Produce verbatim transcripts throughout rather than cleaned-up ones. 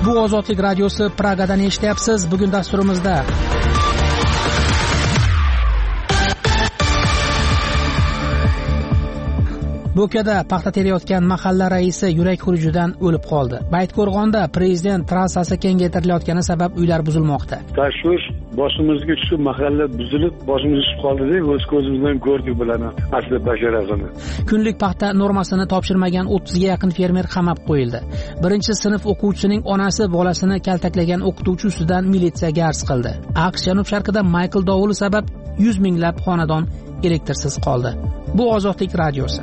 Bu Ozodlik radiosi Pragadan eshityapsiz. Bugun dasturimizda Bo'kada paxta terayotgan mahalla raisi yurak xurujidan o'lib qoldi. Baytqo'rg'onda prezident trassasi kengaytirilayotgani sabab uylar buzilmoqda. Tashvish boshimizga tushib, mahalla buzilib, boshimiz tushib qoldi-da, o'z ko'zimiz bilan ko'rdik bularni asli basharasini. Kunlik paxta normasini topshirmagan o'ttizga yaqin fermer qamab qo'yildi. Birinchi sinf o'quvchisining onasi bolasini kaltaklagan o'qituvchi ustidan militsiyaga arz qildi. AQSh janub-sharqida Michael dovuli sabab yuz minglab xonadon elektrsiz qoldi. Bu Ozodlik radiosi.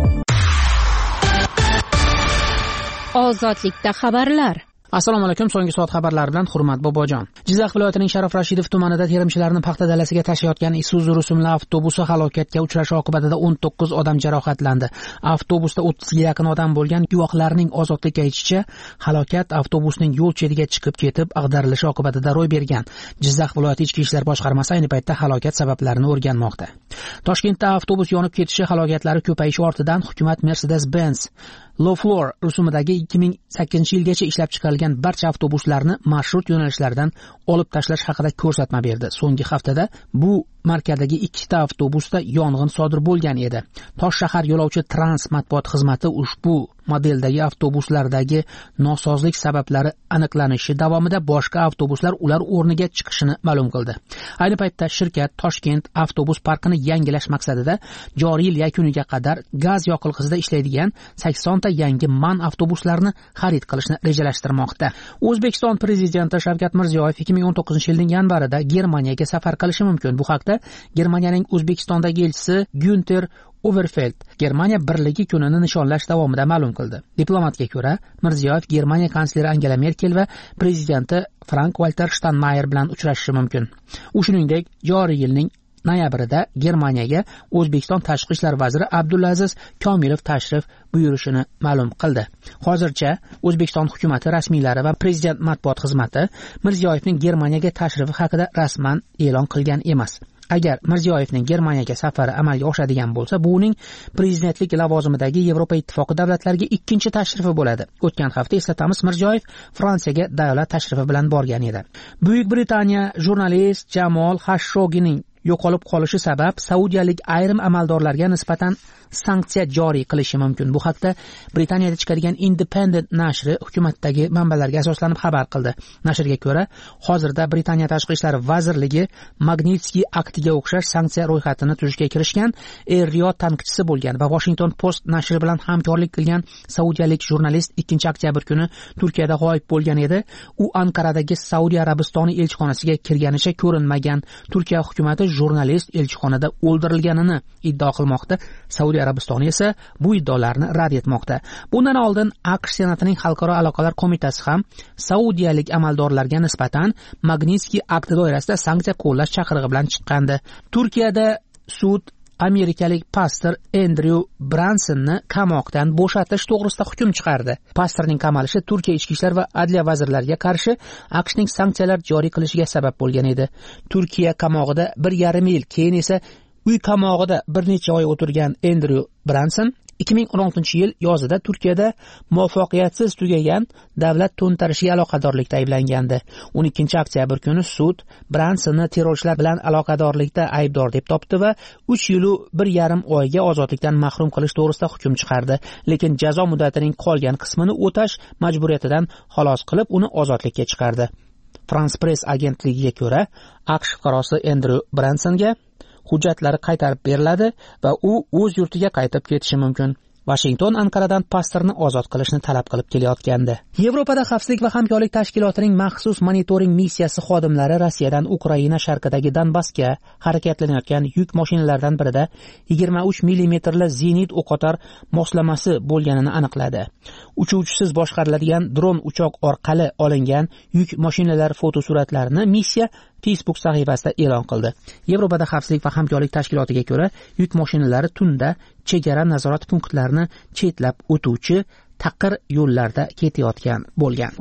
Ozodlikda xabarlar. Assalomu alaykum. So'nggi soat xabarlari bilan Hurmat Bobojon. Jizzax viloyatining Sharof Rashidov tumanida terimchilarni paxta dalasiga tashiyotgan Isuzu rusumli avtobusi halokatga uchrashi oqibatida o'n to'qqiz odam jarohatlandi. Avtobusda o'ttizga yaqin odam bo'lgan. Guvohlarning Ozodlikka aytishicha, halokat avtobusning yo'l chetiga chiqib ketib ag'darilishi oqibatida ro'y bergan. Jizzax viloyati ichki ishlar boshqarmasi ayni paytda halokat sabablarini o'rganmoqda. Toshkentda avtobus yonib ketishi halokatlari ko'payishi ortidan hukumat Mercedes-Benz Low Floor rusumidagi ikki ming sakkizinchi yilgacha ishlab chiqarilgan barcha avtobuslarni marshrut yo'nalishlaridan olib tashlash haqida ko'rsatma berdi. So'nggi haftada bu markadagi ikkita avtobusda yong'in sodir bo'lgan edi. Toshshahar yo'lovchi trans matbuot xizmati ushbu modeldagi avtobuslardagi nosozlik sabablari aniqlanishi davomida boshqa avtobuslar ular o'rniga chiqishini ma'lum qildi. Ayni paytda shirkat Toshkent avtobus parkini yangilash maqsadida joriy yil yakuniga qadar gaz yoqilg'isida ishlaydigan sakson ta yangi MAN avtobuslarini xarid qilishni rejalashtirmoqda. O'zbekiston prezidenti Shavkat Mirziyoyev ikki ming o'n to'qqizinchi yilning yanvarida Germaniyaga safar qilishi mumkin. Bu haqda Germaniyaning O'zbekistondagi elchisi Günter Overfeld Germaniya birligi kunini nishonlash davomida ma'lum qildi. Diplomatga ko'ra, Mirziyoyev Germaniya kansleri Angela Merkel va prezidenti Frank-Walter Steinmeier bilan uchrashishi mumkin. U shuningdek, joriy yilning noyabrida Germaniyaga O'zbekiston tashqi ishlar vaziri Abdulaziz Komilov tashrif buyurishini ma'lum qildi. Hozircha O'zbekiston hukumatı rasmiylari va prezident matbuot xizmati Mirziyoyevning Germaniyaga tashrifi haqida rasman e'lon qilgan emas. Agar Mirziyoyevning Germaniyaga safari amalga oshadigan bo'lsa, bu uning prezidentlik lavozimidagi Yevropa ittifoqi davlatlariga ikkinchi tashrifi bo'ladi. O'tgan hafta eslatamiz, Mirziyoyev Fransiyaga davlat tashrifi bilan borgan edi. Buyuk Britaniya jurnalist Jamol Xashoggining yo'qolib qolishi sabab saudiyalik ayrim amaldorlarga nisbatan sanksiya joriy qilishi mumkin. Bu haqda Britaniyada chiqadigan Independent nashri hukumatdagi manbalarga asoslanib xabar qildi. Nashrga ko'ra, hozirda Britaniya tashqi ishlar vazirligi Magnitsky aktiga o'xshash sanksiya ro'yxatini tuzishga kirishgan. Er-Riyod tanqidchisi bo'lgan va Washington Post nashri bilan hamkorlik qilgan saudiyalik jurnalist ikkinchi oktyabr kuni Turkiyada g'oyib bo'lgan edi. U Anqaradagi Saudiya Arabistoni elchixonasiga kirganicha ko'rinmagan. Turkiya hukumatı jurnalist elchixonada o'ldirilganini iddao qilmoqda. Saudiya Arabistoni esa bu iddaolarni rad etmoqda. Bundan oldin AQSh Senatining Xalqaro aloqalar qo'mitasi ham saudiyalik amaldorlarga nisbatan Magnitsky akti doirasida sanksiya qo'llash chaqirig'i bilan chiqqandi. Turkiyada sud amerikalik pastor Andrew Bransonni qamoqdan bo'shatish to'g'risida hukm chiqardi. Pastorning qamalishi Turkiya ichki ishlar va adliya vazirlariga qarshi AQShning sanksiyalar joriy qilishiga sabab bo'lgan edi. Turkiya qamog'ida bir yarim yil, keyin esa uy qamog'ida bir necha oy o'tirgan Andrew Branson ikki ming o'n oltinchi yil yozida Turkiyada muvaffaqiyatsiz tugagan davlat to'ntarishiga aloqadorlikda ayblangandi. o'n ikkinchi oktyabr kuni sud Bransonni terrorchilar bilan aloqadorlikda aybdor deb topdi va uch yil u bir yarim oyga ozodlikdan mahrum qilish to'g'risida hukm chiqardi. Lekin jazo muddatining qolgan qismini o'tash majburiyatidan xalos qilib, uni ozodlikka chiqardi. France Press agentligiga ko'ra, AQSh fuqarosi Andrew Bransonga hujjatlari qaytarib beriladi va u o'z yurtiga qaytib ketishi mumkin. Washington Anqaradan pastorni ozod qilishni talab qilib kelayotgandi. Yevropada xavfsizlik va hamkorlik tashkilotining maxsus monitoring missiyasi xodimlari Rossiyadan Ukraina sharqidagi Donbassga harakatlanayotgan yuk mashinalaridan birida yigirma uch millimetrli zenit o'qotar moslamasi bo'lganini aniqladi. Uchuvchisiz boshqariladigan dron uchoq orqali olingan yuk mashinalar fotosuratlarini missiya Facebook sahifasida e'lon qildi. Yevropada xavfsizlik va hamkorlik tashkilotiga ko'ra, yuk mashinalari tunda chegara nazorat punktlarini chetlab o'tuvchi taqir yo'llarda ketayotgan bo'lgan.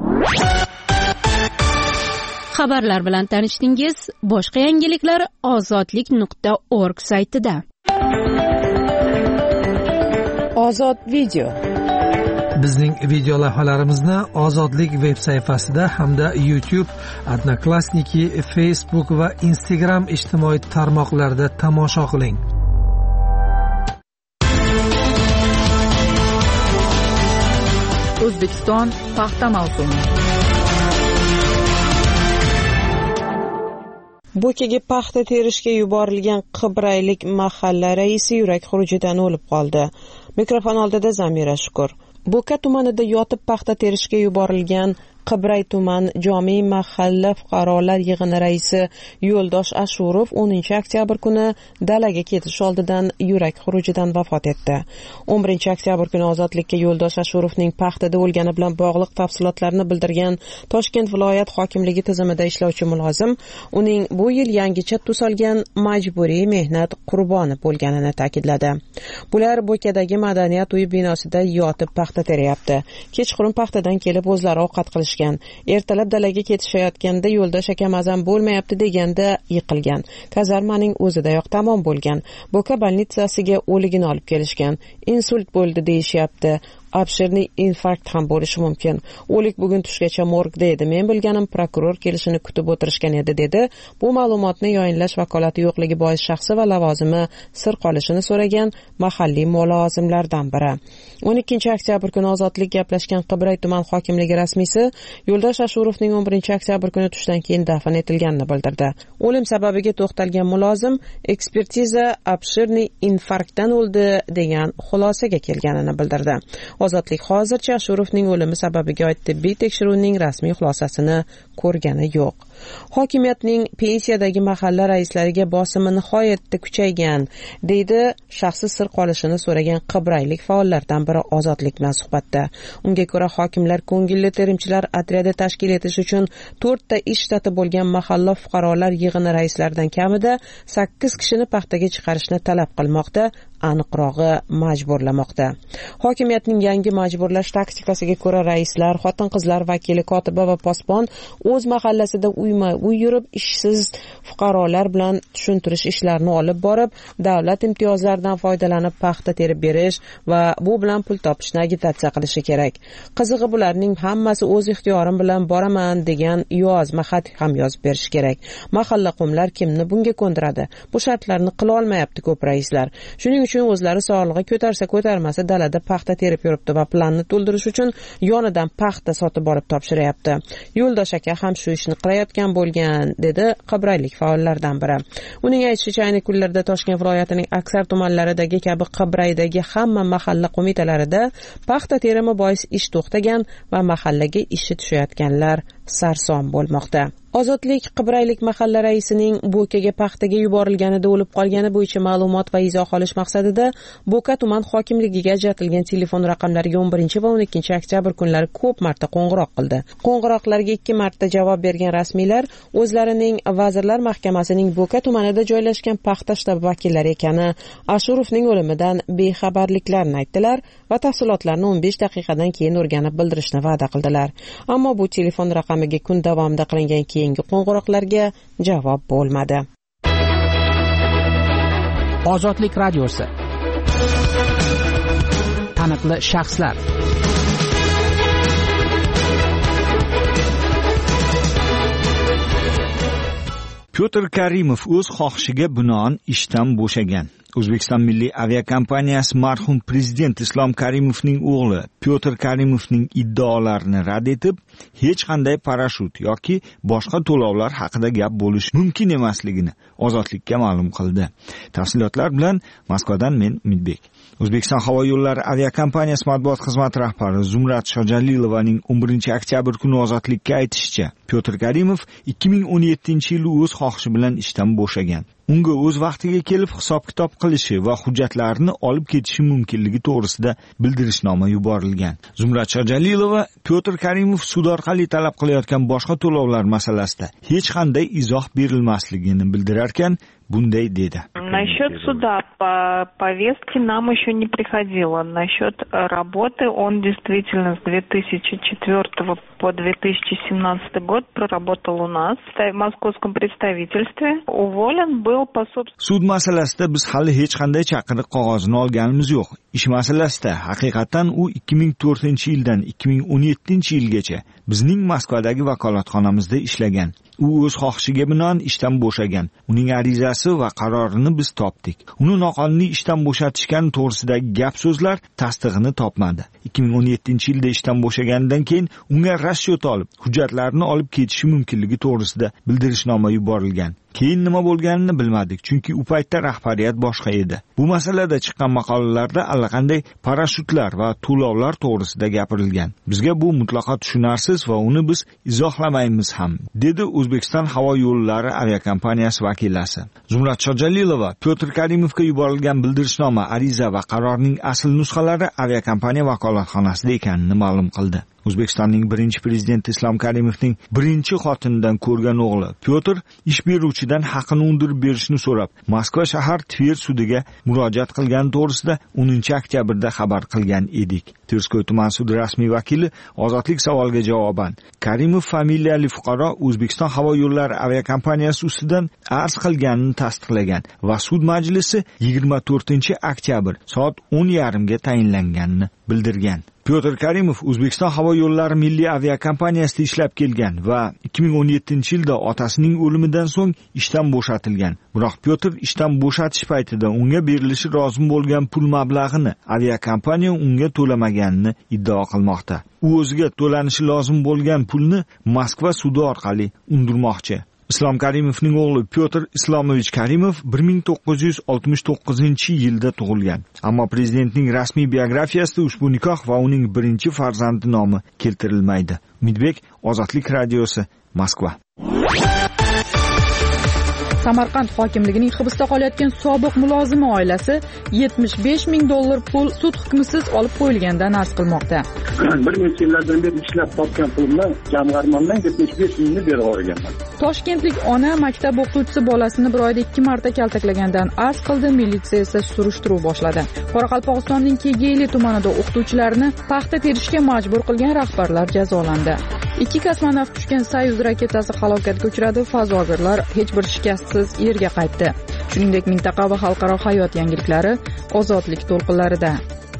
Xabarlar bilan tanishdingiz. Boshqa yangiliklar ozodlik nuqta org saytida. Ozod video. Bizning video lavhalarimizni Ozodlik veb sayfasida hamda YouTube, Odnoklassniki, Facebook va Instagram ijtimoiy tarmoqlarida tomosha qiling. O'zbekiston paxta mavsumi. Bo'kaga paxta terishga yuborilgan qibraylik mahalla raisi yurak xurujidan o'lib qoldi. Mikrofon oldida Zamira Shukur. Bo'ka tumanida yotib paxta terishga yuborilgan Qibray tuman Jomiy mahalla fuqarolar yig'ini raisi Yo'ldosh Ashurov o'ninchi oktyabr kuni dalaga ketish oldidan yurak xurujidan vafot etdi. o'n birinchi oktyabr kuni Ozodlikka Yo'ldosh Ashurovning paxtada o'lgani bilan bog'liq tafsilotlarni bildirgan Toshkent viloyat hokimligi tizimida ishlovchi mulozim uning bu yil yangicha tus olgan majburiy mehnat qurboni bo'lganini ta'kidladi. Bular Bo'kadagi madaniyat uyi binosida yotib paxta teryapti. Kechqurun paxtadan kelib o'zlari ovqat qilish Ertalab dalaga ketishayotganda Yo'ldosh aka mazam bo'lmayapti deganda yiqilgan. Kazarmaning o'zidayoq tamom bo'lgan. Bo'ka bolnitsasiga o'ligini olib kelishgan. Insult bo'ldi deyishyapti. Obshirniy infarkt ham bo'lishi mumkin. O'lik bugun tushgacha morgda edi. Men bilganim prokuror kelishini kutib o'tirishgan edi dedi. Bu ma'lumotni yoyinlash vakolati yo'qligi bois shaxsi va lavozimi sir qolishini so'ragan mahalliy mulozimlardan biri. o'n ikkinchi oktyabr kuni Ozodlik gaplashgan Qibray tuman hokimligi rasmiysi Yo'ldosh Ashurovning o'n birinchi oktyabr kuni tushdan keyin dafn etilganini bildirdi. O'lim sababiga to'xtalgan mulozim ekspertiza obshirniy infarktdan o'ldi degan xulosaga kelganini bildirdi. Ozodlik hozircha Ashurovning o'limi sababiga oid tibbiy tekshiruvning rasmiy xulosasini ko'rgani yo'q. Hokimiyatning pensiyadagi mahalla raislariga bosimi nihoyatda kuchaygan, deydi shaxsi sir qolishini so'ragan qibraylik faollardan biri Ozodlik bilan suhbatda. Unga ko'ra hokimlar ko'ngilli terimchilar otryadi tashkil etish uchun to'rtta ish shtati bo'lgan mahalla fuqarolar yig'ini raislaridan kamida sakkiz kishini paxtaga chiqarishni talab qilmoqda, aniqrog'i majburlamoqda. Hokimiyatning yangi majburlash taktikasiga ko'ra raislar, xotin-qizlar vakili, kotiba va posbon o'z mahallasida uyma-uy yurib ishsiz fuqarolar bilan tushuntirish ishlarini olib borib, davlat imtiyozlaridan foydalanib paxta terib berish va bu bilan pul topishni agitatsiya qilishi kerak. Qizig'i bularning hammasi o'z ixtiyorim bilan boraman degan yozma xat ham yozib berish kerak. Mahalla qumlar kimni bunga ko'ndiradi? Bu shartlarni qila olmayapti ko'p raislar. Shuning uchun o'zlari sog'lig'i ko'tarsa ko'tarmasa dalada paxta terib yuribdi va planni to'ldirish uchun yonidan paxta sotib olib topshiryapti. Yo'ldosh aka ham shu ishni qilayotgan bo'lgan, dedi qibraylik faollardan biri. Uning aytishicha, ayni kunlarda Toshkent viloyatining aksar tumanlaridagi kabi Qibraydagi hamma mahalla qo'mitalarida paxta terimi bois ish to'xtagan va mahallaga ishi tushayotganlar sarson bo'lmoqda. Ozodlik Qibraylik mahalla raisining Bo'kaga paxtaga yuborilganida o'lib qolgani bo'yicha ma'lumot va izoh olish maqsadida Bo'ka tuman hokimligiga ajratilgan telefon raqamlariga o'n birinchi va o'n ikkinchi oktyabr kunlari ko'p marta qo'ng'iroq qildi. Qo'ng'iroqlarga ikki marta javob bergan rasmiylar o'zlarining Vazirlar Mahkamasining Bo'ka tumanida joylashgan paxta shtabi vakillari ekani, Ashurovning o'limidan bexabarliklarini aytdilar va tafsilotlarni o'n besh daqiqadan keyin o'rganib bildirishni va'da qildilar. Ammo bu telefon raqamiga kun davomida qilingan keyingi qo'ng'iroqlarga javob bo'lmadi. Ozodlik radiosi. Taniqli shaxslar. Pyotr Karimov o'z xohishiga binoan ishdan bo'shagan. O'zbekiston Milliy aviakompaniyasi marhum prezident Islom Karimovning o'g'li Pyotr Karimovning iddaolarini rad etib, hech qanday parashyut yoki boshqa to'lovlar haqida gap bo'lishi mumkin emasligini Ozodlikka ma'lum qildi. Tafsilotlar bilan Moskvadan men Umidbek. O'zbekiston havo yo'llari aviakompaniyasi matbuot xizmati rahbari Zumrat Shojalilovaning o'n birinchi oktyabr kuni Ozodlikka aytishicha, Pyotr Karimov ikki ming o'n yettinchi yil o'z xohishi bilan ishdan bo'shagan. Unga o'z vaqtiga kelib hisob-kitob qilishi va hujjatlarini olib ketishi mumkinligi to'g'risida bildirishnoma yuborilgan. Zumrat Shojalilova Pyotr Karimov sud orqali talab qilayotgan boshqa to'lovlar masalasida hech qanday izoh berilmasligini bildirarkan, bunday dedi. Насчет суда по повестке нам еще не приходило. Насчет работы он действительно с две тысячи четвёртого по две тысячи семнадцатый год проработал у нас в московском представительстве. Уволен был но по собственному... Sud masalasida biz hali hech qanday chaqiriq qog'ozini olganimiz yo'q. Ish masalasida haqiqatan u ikki ming to'rtinchi yildan ikki ming o'n yettinchi yilgacha bizning Moskvadagi vakolatxonamizda ishlagan. U o'z xohishiga binoan ishdan bo'shagan. Uning arizasi va qarorini biz topdik. Uni noqonuniy ishdan bo'shatishgani to'g'risidagi gap so'zlar tasdig'ini topmadi. ikki ming o'n yettinchi yilda ishdan bo'shaganidan keyin unga расчет olib, hujjatlarini olib ketishi mumkinligi to'g'risida bildirishnoma yuborilgan. Keyin nima bo'lganini bilmadik, chunki u paytda rahbariyat boshqa edi. Bu masalada chiqqan maqolalarda allaqanday parashyutlar va to'lovlar to'g'risida gapirilgan. Bizga bu mutlaqo tushunarsiz va uni biz izohlamaymiz ham, dedi O'zbekiston havo yo'llari aviakompaniyasi vakilasi. Zumrad Shojalilova Pyotr Karimovga yuborilgan bildirishnoma, ariza va qarorning asl nusxalari aviakompaniya vakolatxonasida ekanini ma'lum qildi. O'zbekistonning birinchi prezidenti Islom Karimovning birinchi xotinidan ko'rgan o'g'li Pyotr ish beruvchidan haqini undirib berishni so'rab, Moskva shahar Tver sudiga murojaat qilgani to'g'risida o'ninchi oktyabrda xabar qilgan edik. Terskoy tuman sudi rasmiy vakili Ozodlik savoliga javoban, Karimov familiyali fuqaro O'zbekiston havo yo'llari aviakompaniyasi ustidan arz qilganini tasdiqlagan va sud majlisi yigirma to'rtinchi oktyabr soat o'n yarim ga tayinlanganini bildirgan. Pyotr Karimov O'zbekiston havo yo'llari milliy aviakompaniyasida ishlab kelgan va ikki ming o'n yettinchi yilda otasining o'limidan so'ng ishdan bo'shatilgan. Biroq Pyotr ishdan bo'shatish paytida unga berilishi lozim bo'lgan pul mablag'ini aviakompaniya unga to'lamaganini iddao qilmoqda. U o'ziga to'lanishi lozim bo'lgan pulni Moskva sudi orqali undirmoqchi. Islom Karimovning o'g'li Pyotr Islomovich Karimov bir ming to'qqiz yuz oltmish to'qqizinchi yilda tug'ilgan. Ammo prezidentning rasmiy biografiyasida ushbu nikoh va uning birinchi farzandi nomi keltirilmaydi. Umidbek, Ozodlik radiosi, Moskva. Samarqand hokimligining hibsda qolayotgan sobiq mulozimi oilasi yetmish besh ming dollar pul sud hukmisiz olib qo'yilganidan arz qilmoqda. Bir necha yillardan beri ishlab topgan pulimni jamg'armamdan yetmish besh mingni berib yuborganman. Toshkentlik ona maktab o'qituvchisi bolasini bir oyda ikki marta kaltaklagandan arz qildi, militsiya esa surishtiruv boshladi. Qoraqalpog'istonning Kegeyli tumanida o'qituvchilarni paxta terishga majbur qilgan rahbarlar jazolandi. Ikki kosmonavt tushgan Soyuz raketasi halokatga uchradi, fazogirlar hech bir shikastsiz yerga qaytdi. Shuningdek, mintaqa va xalqaro hayot yangiliklari Ozodlik to'lqinlarida.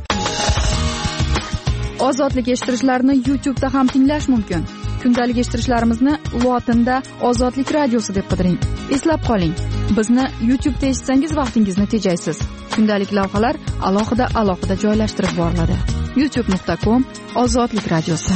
Ozodlik eshittirishlarni YouTube'da ham tinglash mumkin. Kundalik eshittirishlarimizni lotinda Ozodlik radiosi deb qidiring. Eslab qoling, bizni YouTube'da eshitsangiz vaqtingizni tejaysiz. Kundalik lavhalar alohida alohida joylashtirib boriladi. youtube nuqta com Ozodlik radiosi.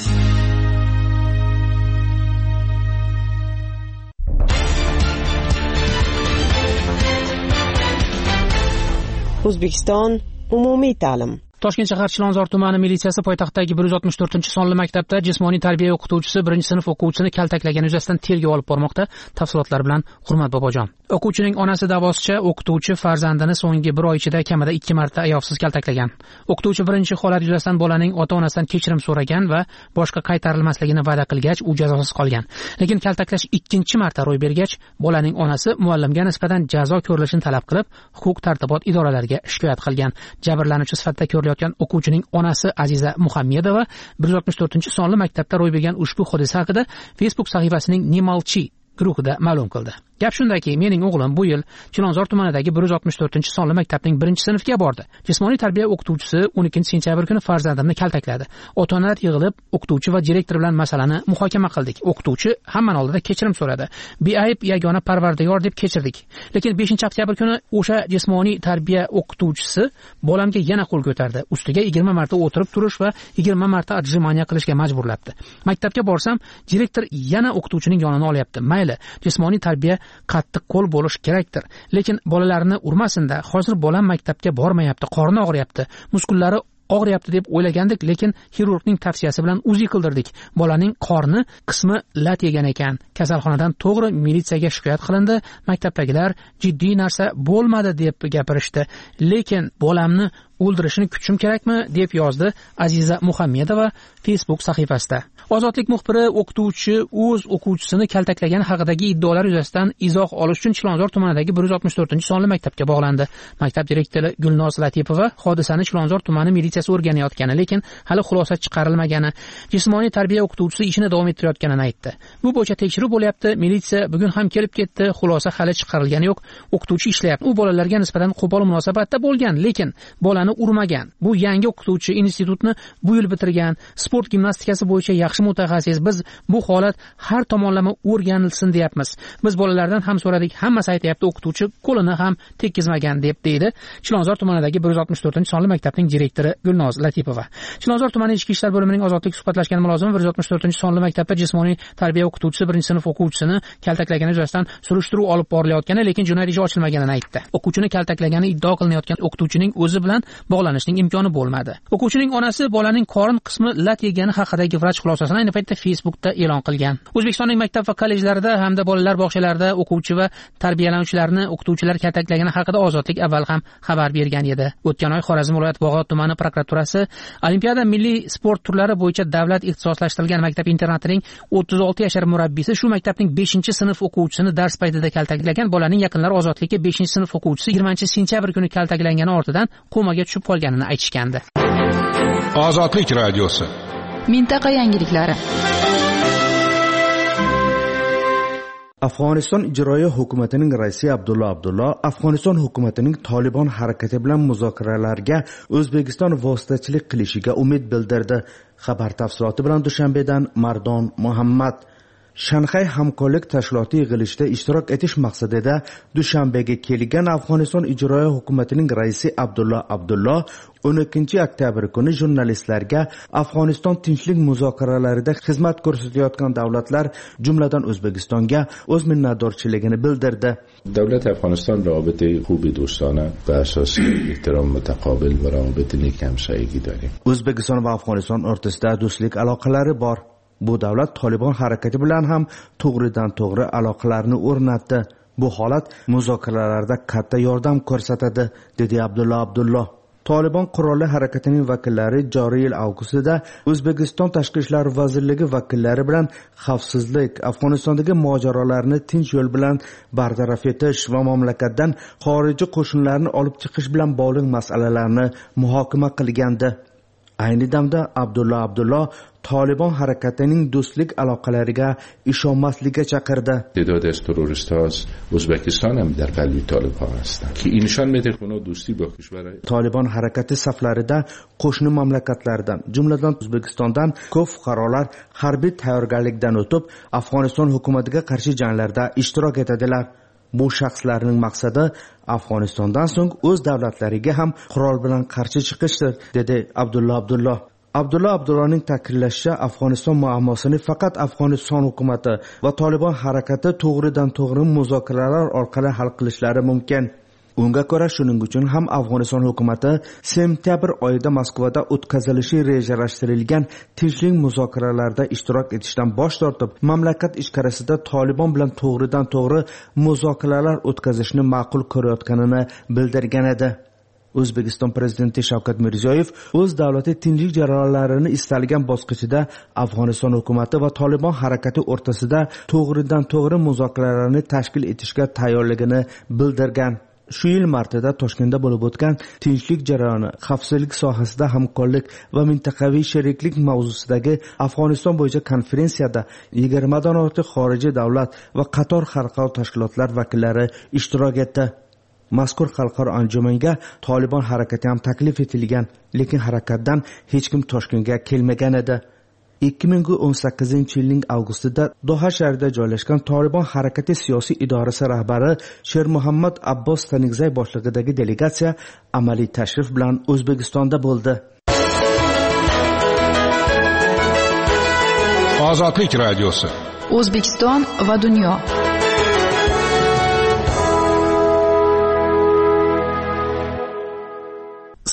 O'zbekiston umumiy ta'lim. Toshkent shahar Chilonzor tumani militsiyasi poytaxtdagi bir yuz oltmish to'rtinchi sonli maktabda jismoniy tarbiya o'qituvchisi birinchi sinf o'quvchisini kaltaklagani yuzasidan tergov olib bormoqda. Tafsilotlar bilan Hurmat Bobojon. O'quvchining onasi da'vosicha o'qituvchi farzandini so'nggi bir oy ichida kamida ikki marta ayovsiz kaltaklagan. O'qituvchi birinchi holat yuzasidan bolaning ota-onasidan kechirim so'ragan va boshqa qaytarilmasligini va'da qilgach, u jazosiz qolgan. Lekin kaltaklash ikkinchi marta ro'y bergach, bolaning onasi muallimga nisbatan jazo ko'rilishini talab qilib, huquq tartibot idoralariga shikoyat qilgan. Jabrlanuvchi sifatida ko'rilayotgan o'quvchining onasi Aziza Muhammedova bir yuz oltmish to'rtinchi sonli maktabda ro'y bergan ushbu hodisa haqida Facebook sahifasining Nimalchi guruhida ma'lum qildi. Gap shundaki, mening o'g'lim bu yil Chilonzor tumanidagi bir yuz oltmish to'rtinchi sonli maktabning birinchi sinfga bordi. Jismoniy tarbiya o'qituvchisi o'n ikkinchi sentyabr kuni farzandimni kaltakladi. Ota-onalar yig'ilib, o'qituvchi va direktor bilan masalani muhokama qildik. O'qituvchi hamma oldida kechirim so'radi. Beayb yagona parvardigor deb kechirdik. Lekin beshinchi oktyabr kuni o'sha jismoniy tarbiya o'qituvchisi bolamga yana qo'l ko'tardi. Ustiga yigirma marta o'tirib turish va yigirma marta отжимание qilishga majburlabdi. Maktabga borsam, direktor yana o'qituvchining yonini olyapti. Mayli, jismoniy tarbiya qattiq qo'l bo'lish kerakdir, lekin bolalarni urmasin-da. Hozir bolam maktabga bormayapti, qorni og'riyapti, muskullari og'riyapti deb o'ylagandik, lekin xirurgning tavsiyasi bilan uzi qildirdik. Bolaning qorni qismi lat yegan ekan. Kasalxonadan to'g'ri militsiyaga shikoyat qilindi. Maktabdagilar jiddiy narsa bo'lmadi deb gapirishdi, lekin bolamni o'ldirishini kutishim kerakmi, deb yozdi Aziza Muhammedova Facebook sahifasida. Ozodlik muxbiri o'qituvchi o'z o'quvchisini kaltaklagani haqidagi iddaolar yuzasidan izoh olish uchun Chilonzor tumanidagi bir yuz oltmish to'rtinchi sonli maktabga bog'landi. Maktab direktori Gulnoz Latipova hodisani Chilonzor tumani militsiyasi o'rganayotgani, lekin hali xulosa chiqarilmagani, jismoniy tarbiya o'qituvchisi ishini davom ettirayotganini aytdi. Bu bo'yicha tekshiruv bo'lyapti. Militsiya bugun ham kelib ketdi, xulosa hali chiqarilgani yo'q. O'qituvchi ishlayapti. U bolalarga nisbatan qo'pol munosabatda bo'lgan, lekin bolani urmagan. Bu yangi o'qituvchi, institutni bu yil bitirgan, sport gimnastikasi bo'yicha yaxshi mutaxassis. Biz bu holat har tomonlama o'rganilsin deyapmiz. Biz bolalardan ham so'radik, hammasi aytayapti, o'qituvchi qo'lini ham tekkizmagan deb deydi Chilonzor tumanidagi bir yuz oltmish to'rtinchi sonli maktabning direktori Gulnoz Latipova. Chilonzor tumani ichki ishlar bo'limining ozodlik suhbatlashgan mulozimi bir yuz oltmish to'rtinchi sonli maktabda jismoniy tarbiya o'qituvchisi birinchi sinf o'quvchisini kaltaklagani yuzasidan surishtiruv olib borilayotgani, lekin jinoyat ishi ochilmaganini aytdi. O'quvchini kaltaklagani iddao qilinayotgan o'qituvchining o'zi bilan bog'lanishning imkoni bo'lmadi. O'quvchining onasi bolaning qorin qismi lat yegani haqidagi vrach xulosasini ayni paytda Facebookda e'lon qilgan. O'zbekistonning maktab va kollejlarida hamda bolalar bog'chalarida o'quvchi va tarbiyalanuvchilarni o'qituvchilar kaltaklagani haqida Ozodlik avval ham xabar bergan edi. O'tgan oy Xorazm viloyat Bog'ot tumani prokuraturasi Olimpiada milliy sport turlari bo'yicha davlat ixtisoslashtirilgan maktab internatining o'ttiz olti yashar murabbiysi shu maktabning beshinchi sinf o'quvchisini dars paytida kaltaklagan. Bolaning yaqinlari Ozodlikka beshinchi sinf o'quvchisi yigirmanchi sentyabr kuni kaltaklangani ortidan komaga tushib qolganini aytishgandi. Ozodlik radiosi. Mintaqa yangiliklari. Afg'oniston ijroiya hukumatining raisi Abdulla Abdullo Afg'oniston hukumatining Taliban harakati bilan muzokaralarga O'zbekiston vositachilik qilishiga umid bildirdi. Xabar tafsiloti bilan Dushanbedan Mardon Muhammad. Shanxay hamkorlik tashkiloti yig'ilishida ishtirok etish maqsadida Dushanbega kelgan Afg'oniston ijroiya hukumatining raisi Abdulla Abdullo o'n ikkinchi oktyabr kuni jurnalistlarga Afg'oniston tinchlik muzokaralarida xizmat ko'rsatayotgan davlatlar, jumladan O'zbekistonga o'z minnatdorchiligini bildirdi. Davlat Afg'oniston robote خوبی دوستانه به اساس احترام متقابل و روابط نیک همسایگی داریم. O'zbekiston va Afg'oniston o'rtasida do'stlik aloqalari bor. Bu davlat Taliban harakati bilan ham to'g'ridan to'g'ri aloqalarni o'rnatdi. Bu holat muzokaralarda katta yordam ko'rsatadi, dedi Abdulla Abdullo. Taliban qurolli harakatining vakillari joriy yil avgustida O'zbekiston Tashqi ishlar vazirligi vakillari bilan xavfsizlik, Afg'onistondagi mojarolarni tinch yo'l bilan bartaraf etish va mamlakatdan xorijiy qo'shinlarni olib chiqish bilan bog'liq masalalarni muhokama qilgandi. Ayni damda Abdulla Abdullo Taliban harakatining do'stlik aloqalariga ishonmaslikka chaqirdi. تعداد از تروریست‌ها از ازبکستان هم در قلب طالبان هستند که این نشان میده که اونا دوستی با کشورهای Taliban harakati saflarida qo'shni mamlakatlardan, jumladan O'zbekistondan ko'p fuqarolar harbiy tayyorgarlikdan o'tib, Afg'oniston hukumatiga qarshi janglarda ishtirok etadilar. Bu shaxslarning maqsadi Afg'onistondan so'ng o'z davlatlariga ham qurol bilan qarshi chiqishdir, dedi Abdulla Abdullo. Abdulla Abdulloning ta'kidlashicha, Afg'oniston muammosini faqat Afg'oniston hukumati va Taliban harakati to'g'ridan to'g'ri muzokaralar orqali hal qilishlari mumkin. Unga ko'ra, shuning uchun ham Afg'oniston hukumati sentyabr oyida Moskvada o'tkazilishi rejalashtirilgan tinchlik muzokaralarida ishtirok etishdan bosh tortib, mamlakat ichkarisida Taliban bilan to'g'ridan to'g'ri muzokaralar o'tkazishni ma'qul ko'rayotganini bildirgan edi. O'zbekiston prezidenti Shavkat Mirziyoyev o'z davlati tinchlik jarayonlarini istalgan bosqichida Afg'oniston hukumati va Taliban harakati o'rtasida to'g'ridan to'g'ri muzokaralarni tashkil etishga tayyorligini bildirgan. Shu yil martida Toshkentda bo'lib o'tgan tinchlik jarayoni, xavfsizlik sohasida hamkorlik va mintaqaviy sheriklik mavzusidagi Afg'oniston bo'yicha konferensiyada yigirmadan ortiq xorijiy davlat va qator xalqaro tashkilotlar vakillari ishtirok etdi. Mazkur xalqaro anjumanga Taliban harakati ham taklif etilgan, lekin harakatdan hech kim Toshkentga kelmagan edi. ikki ming o'n sakkizinchi yilning avgustida Doha shahrida joylashgan Taliban harakati siyosiy idorasi rahbari Shermuhammad Abbos Tanigzay boshlig'idagi delegatsiya amaliy tashrif bilan O'zbekistonda bo'ldi. Ozodlik radiosi. O'zbekiston va dunyo.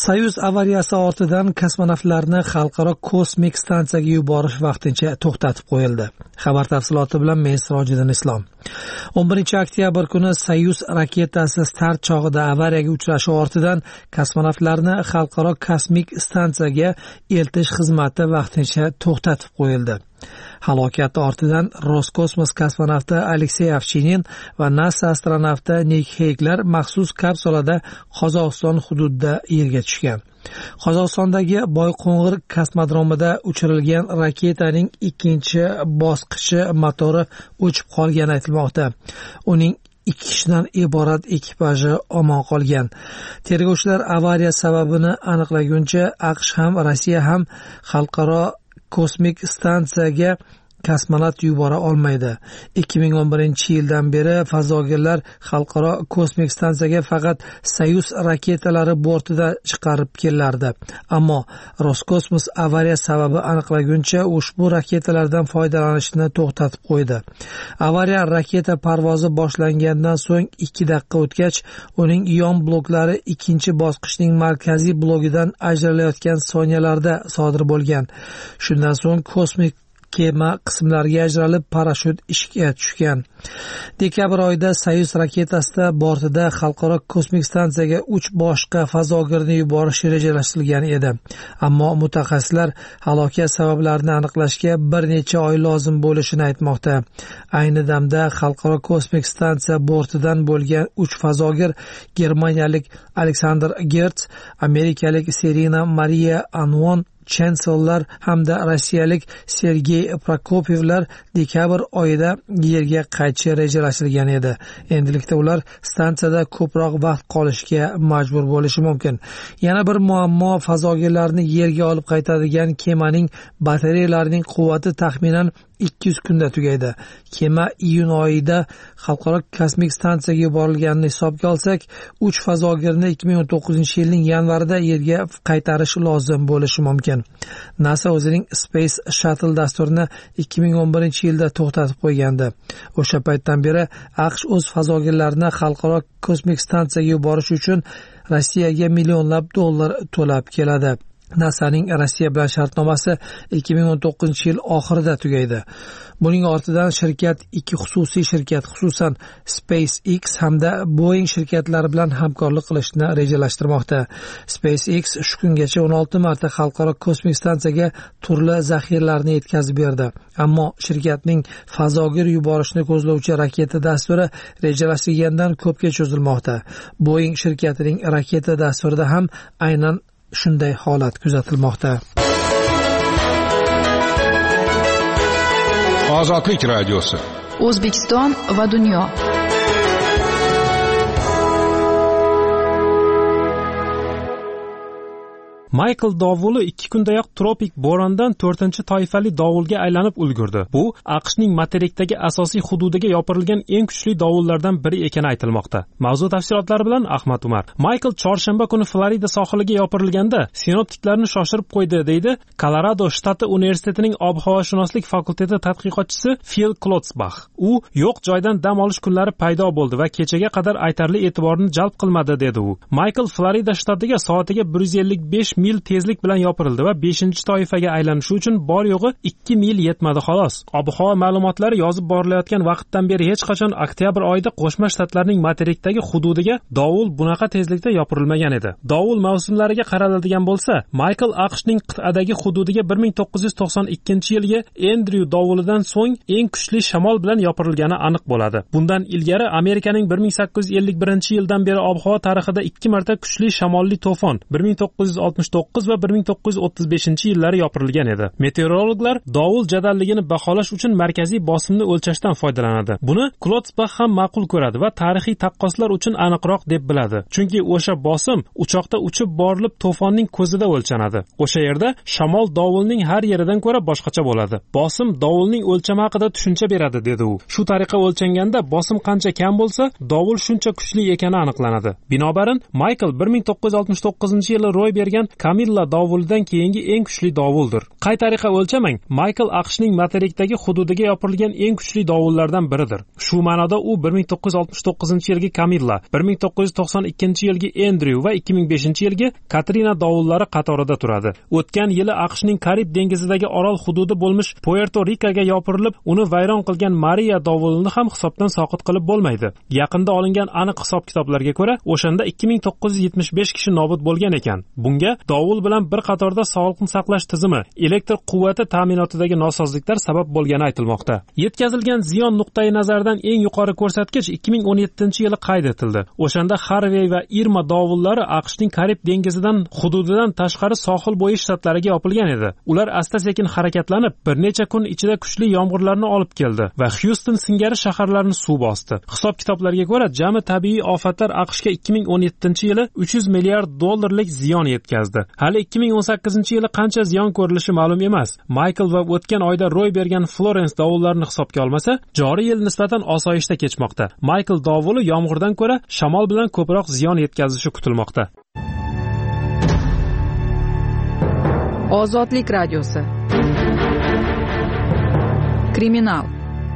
Soyuz avariyasi ortidan kosmonavtlarni xalqaro kosmik stansiyaga yuborish vaqtincha to'xtatib qo'yildi. Xabar tafsiloti bilan men Sirojiddin Islom. o'n birinchi oktyabr kuni Soyuz raketasi start chog'ida avariyaga uchrashi ortidan kosmonavtlarni xalqaro kosmik stansiyaga eltish xizmati vaqtincha to'xtatib qo'yildi. Halokat ortidan Roskosmos kosmonavti Aleksey Ovchinin va NASA astronavti Nik Heyklar maxsus kapsulada Qozog'iston hududida yerga tushgan. Qozog'istondagi Boyqo'ng'ir kosmodromida uchirilgan raketaning ikkinchi bosqichi motori o'chib qolgani aytilmoqda. Uning ikki kishidan iborat ekipaji omon qolgan. Tergovchilar avariya sababini aniqlaguncha AQSh ham Rossiya ham xalqaro kosmik stansiyaga kosmonavt yubora olmaydi. ikki ming o'n birinchi yildan beri fazogirlar xalqaro kosmik stansiyaga faqat Soyuz raketalari bortida chiqarib kelardi. Ammo Roskosmos avariya sababi aniqlaguncha ushbu raketalardan foydalanishni to'xtatib qo'ydi. Avariya raketa parvozi boshlangandan so'ng ikki daqiqa o'tgach, uning yon bloklari ikkinchi bosqichning markaziy blogidan ajralayotgan soniyalarda sodir bo'lgan. Shundan so'ng kosmik kema qismlarga ajralib parashyut ishga tushgan. Dekabr oyida Soyuz raketasida bortida xalqaro kosmik stansiyaga uch boshqa fazogirni yuborish rejalashtirilgan edi. Ammo mutaxassislar halokat sabablarini aniqlashga bir necha oy lozim bo'lishini aytmoqda. Ayni damda xalqaro kosmik stansiya bortidan bo'lgan uch fazogir germaniyalik Alexander Gertz, amerikalik Serena Maria Anwon Chancellor hamda rossiyalik Sergey Prokopyevlar dekabr oyida yerga qaytishi rejalashtirilgan edi. Endilikda ular stansiyada ko'proq vaqt qolishga majbur bo'lishi mumkin. Yana bir muammo fazogirlarni yerga olib qaytadigan kemaning batareyalarining quvvati taxminan ikki yuz kunda tugaydi. Kema iyun oyida xalqaro kosmik stansiyaga yuborilganini hisobga olsak, uch fazogirni ikki ming o'n to'qqizinchi yilning yanvarida yerga qaytarish lozim bo'lishi mumkin. NASA o'zining Space Shuttle dasturini ikki ming o'n birinchi yilda to'xtatib qo'ygandi. O'sha paytdan beri AQSh o'z fazogirlarini xalqaro kosmik stansiyaga yuborish uchun Rossiyaga millionlab dollar to'lab keladi. NASAning Rossiya bilan shartnomasi ikki ming o'n to'qqizinchi yil oxirida tugaydi. Buning ortidan shirkat ikki xususiy shirkat, xususan SpaceX hamda Boeing shirkatlari bilan hamkorlik qilishni rejalashtirmoqda. SpaceX shu kungacha o'n olti marta xalqaro kosmik stansiyaga turli zaxiralarni yetkazib berdi. Ammo shirkatning fazogir yuborishni ko'zlovchi raketa dasturi rejalashtirgandan ko'pga cho'zilmoqda. Boeing shirkatining raketa dasturida ham aynan shunday holat kuzatilmoqda. Ozodlik radiosi. O'zbekiston va dunyo. Michael dovuli ikki kundayoq tropik bo'rondan to'rtinchi toifali dovulga aylanib ulgurdi. Bu AQShning materikdagi asosiy hududiga yopirilgan eng kuchli dovullardan biri ekani aytilmoqda. Mavzu tafsilotlari bilan Ahmad Umar. Michael chorshanba kuni Florida sohiliga yopirilganda sinoptiklarni shoshirib qo'ydi, deydi Kolorado shtati universitetining ob-havoshunoslik fakulteti tadqiqotchisi Phil Klotzbach. U yo'q joydan dam olish kunlari paydo bo'ldi va kechaga qadar aytarli e'tiborni jalb qilmadi, dedi u. Michael Florida shtatiga soatiga bir yuz ellik besh mil tezlik bilan yopirildi va beshinchi toifaga aylanishi uchun bor yo'g'i ikki mil yetmadi xolos. Ob-havo ma'lumotlari yozib borilayotgan vaqtdan beri hech qachon oktyabr oyida Qo'shma Shtatlarning materikdagi hududiga dovul bunaqa tezlikda yopirilmagan edi. Dovul mavsumlariga qaraladigan bo'lsa, Michael AQShning qit'adagi hududiga bir ming to'qqiz yuz to'qson ikkinchi yilgi Andrew dovulidan so'ng eng kuchli shamol bilan yopirilgani aniq bo'ladi. Bundan ilgari Amerikaning bir ming sakkiz yuz ellik birinchi yildan beri ob-havo tarixida ikki marta kuchli shamolli to'fon bir ming to'qqiz yuz oltmish to'qqiz va bir ming to'qqiz yuz o'ttiz beshinchi yillari yopirilgan edi. Meteorologlar dovul jadalligini baholash uchun markaziy bosimni o'lchashdan foydalanadi. Buni Klotzbach ham ma'qul ko'radi va tarixiy taqqoslar uchun aniqroq deb biladi. Chunki o'sha bosim uchoqda uchib borilib to'fonning ko'zida o'lchanadi. O'sha yerda shamol dovulning har yeridan ko'ra boshqacha bo'ladi. Bosim dovulning o'lchami haqida tushuncha beradi, dedi u. Shu tariqa o'lchanganda bosim qancha kam bo'lsa, dovul shuncha kuchli ekani aniqlanadi. Binobarin, Michael bir ming to'qqiz yuz oltmish to'qqizinchi yili ro'y bergan Camilla dovulidan keyingi eng kuchli dovuldir. Qay tariqa o'lchamang, Michael AQShning materikdagi hududiga yopirilgan eng kuchli dovullardan biridir. Shu ma'noda u bir ming to'qqiz yuz oltmish to'qqizinchi yilgi Camilla, bir ming to'qqiz yuz to'qson ikkinchi yilgi Andrew va ikki ming beshinchi yilgi Katrina dovullari qatorida turadi. O'tgan yili AQShning Karib dengizidagi orol hududi bo'lmish Puerto Ricoga yopirilib, uni vayron qilgan Maria dovulini ham hisobdan soqit qilib bo'lmaydi. Yaqinda olingan aniq hisob-kitoblarga ko'ra, o'shanda ikki ming to'qqiz yuz yetmish besh kishi nobud bo'lgan ekan. Bunga dovul bilan bir qatorda sog'liqni saqlash tizimi, elektr quvvati ta'minotidagi nosozliklar sabab bo'lgani aytilmoqda. Yetkazilgan ziyon nuqtai nazaridan eng yuqori ko'rsatkich ikki ming o'n yettinchi yili qayd etildi. O'shanda Harvey va Irma dovullari AQShning Karib dengizidan hududidan tashqari sohil bo'yi shtatlariga yopilgan edi. Ular asta-sekin harakatlanib, bir necha kun ichida kuchli yomg'irlarni olib keldi va Houston singari shaharlarni suv bosdi. Hisob-kitoblarga ko'ra, jami tabiiy ofatlar AQShga ikki ming o'n yettinchi yili uch yuz milliard dollarlik ziyon yetkazdi. Hali ikki ming o'n sakkizinchi yili qancha ziyon ko'rilishi ma'lum emas. Michael va o'tgan oyda ro'y bergan Florence dovullarini hisobga olmasa, joriy yil nisbatan osoyishta kechmoqda. Michael dovuli yomg'irdan ko'ra shamol bilan ko'proq ziyon yetkazishi kutilmoqda. Ozodlik radiosi. Kriminal.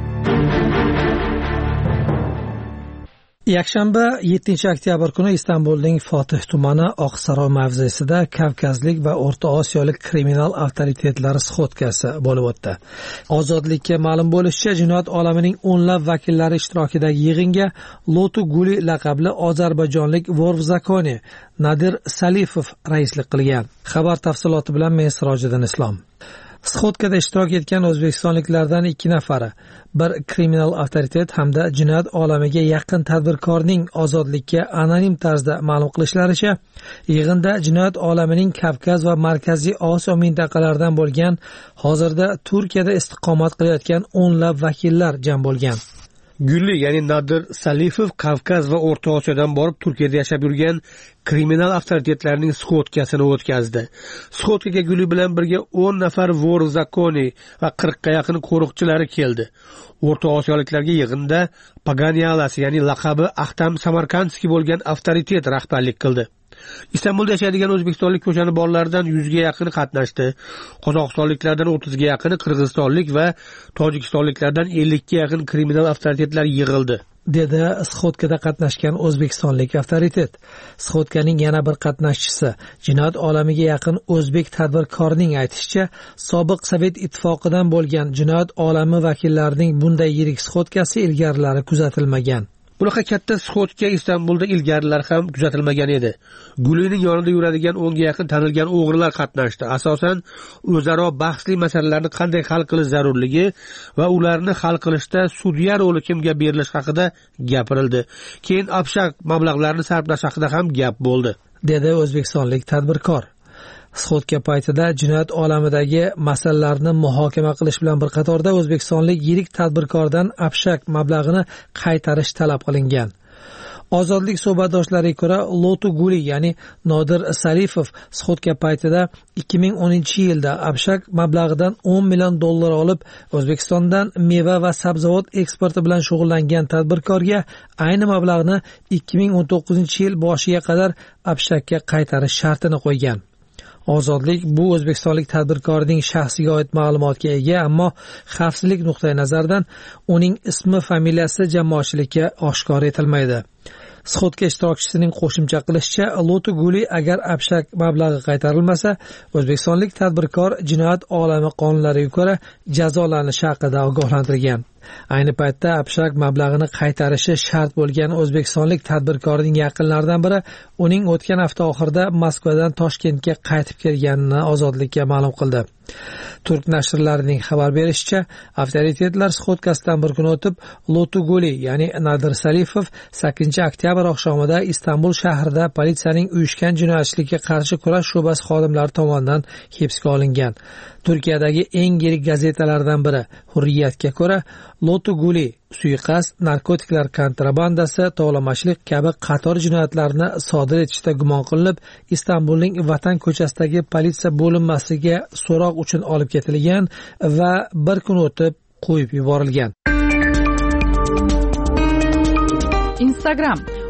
Yakshanba yettinchi oktyabr kuni Istanbulning Fotih tumani Oqsaroy mavzesida Kavkazlik va O'rta Osiyolik kriminal avtoritetlari sxotkasi bo'lib o'tdi. Ozodlikka ma'lum bo'lishicha, jinoyat olamining o'nlab vakillari ishtirokidagi yig'inga Lotu Guli laqabli ozarbayjonlik Vorvzakoni Nadir Salifov raislik qilgan. Xabar tafsiloti bilan men Sirojiddin Islom. Sxotkada ishtirok etgan o'zbekistonliklardan ikki nafari, bir kriminal avtoritet hamda jinoyat olamiga yaqin tadbirkorning ozodlikka anonim tarzda ma'lum qilishlaricha, yig'inda jinoyat olamining Kavkaz va Markaziy Osiyo mintaqalaridan bo'lgan, hozirda Turkiyada istiqomat qilayotgan o'nlab vakillar jam bo'lgan. Gulli, ya'ni Nadir Salifov Kavkaz va O'rta Osiyodan borib Turkiyada yashab yurgan kriminal avtoritetlarning sxotkasini o'tkazdi. Sxotkaga Gulli bilan birga o'n nafar Vorvzakoni va qirqqa yaqin qo'riqchilari keldi. O'rta Osiyoliklarga yig'inda Paganyalas, ya'ni laqabi Ahtam Samarkandskiy bo'lgan avtoritet rahbarlik qildi. Istanbulda yashaydigan o'zbekistonlik ko'chani borlaridan yuzga yaqini qatnashdi. Qozog'istonliklardan o'ttizga yaqini, qirg'izistonlik va tojikistonliklardan ellikka yaqin kriminal avtoritetlar yig'ildi, dedi sxotkada qatnashgan o'zbekistonlik avtoritet. Sxotkaning yana bir qatnashchisi, jinoyat olamiga yaqin o'zbek tadbirkorining aytishicha, sobiq Sovet ittifoqidan bo'lgan jinoyat olami vakillarining bunday yirik sxotkasi ilgarilari kuzatilmagan. Bunaqa katta sxotka Istanbulda ilgarilar ham kuzatilmagan edi. Gulining yonida yuradigan o'nga yaqin tanilgan o'g'rilar qatnashdi. Asosan o'zaro bahsli masalalarni qanday hal qilish zarurligi va ularni hal qilishda sudya roli kimga berilishi haqida gapirildi. Keyin abshak mablag'larni sarflash haqida ham gap bo'ldi, dedi o'zbekistonlik tadbirkor. Sxotka paytida jinoyat olamidagi masalalarni muhokama qilish bilan bir qatorda o'zbekistonlik yirik tadbirkordan abshak mablag'ini qaytarish talab qilingan. Ozodlik suhbatdoshlariga ko'ra, Lotu Guli, ya'ni Nodir Salifov sxotka paytida ikki ming o'ninchi yilda abshak mablag'idan o'n million dollar olib, O'zbekistondan meva va sabzavot eksporti bilan shug'ullangan tadbirkorga ayni mablag'ni ikki ming o'n to'qqizinchi yil boshiga qadar abshakka qaytarish shartini qo'ygan. Ozodlik bu o'zbekistonlik tadbirkorning shaxsiga oid ma'lumotga ega, ammo xavfsizlik nuqtai nazaridan uning ismi, familiyasi jamoatchilikka oshkor etilmaydi. Sxotka ishtirokchisining qo'shimcha qilishicha, Lotu Guli agar abshak mablag'i qaytarilmasa, o'zbekistonlik tadbirkor jinoyat olami qonunlariga ko'ra jazolanishi haqida ogohlantirgan. Ayni paytda abshak mablag'ini qaytarishi shart bo'lgan o'zbekistonlik tadbirkorning yaqinlaridan biri uning o'tgan hafta oxirida Moskvadan Toshkentga qaytib kelganini Ozodlikka ma'lum qildi. Turk nashrlarining xabar berishicha, avtoritetlar sxotkasidan bir kun o'tib, Lotu Guli, ya'ni Nadir Salifov sakkizinchi oktyabr oqshomida Istanbul shahrida politsiyaning uyushgan jinoyatchilikka qarshi kurash sho'basi xodimlari tomonidan hibsga olingan. Turkiyadagi eng yirik gazetalardan biri Hurriyatga ko'ra, Lotu Guli suiqasd, narkotiklar kontrabandasi, tovlamachilik kabi qator jinoyatlarni sodir etishda gumon qilinib, Istanbulning Vatan ko'chasidagi politsiya bo'linmasiga so'roq uchun olib ketilgan va bir kun o'tib qo'yib yuborilgan. Instagram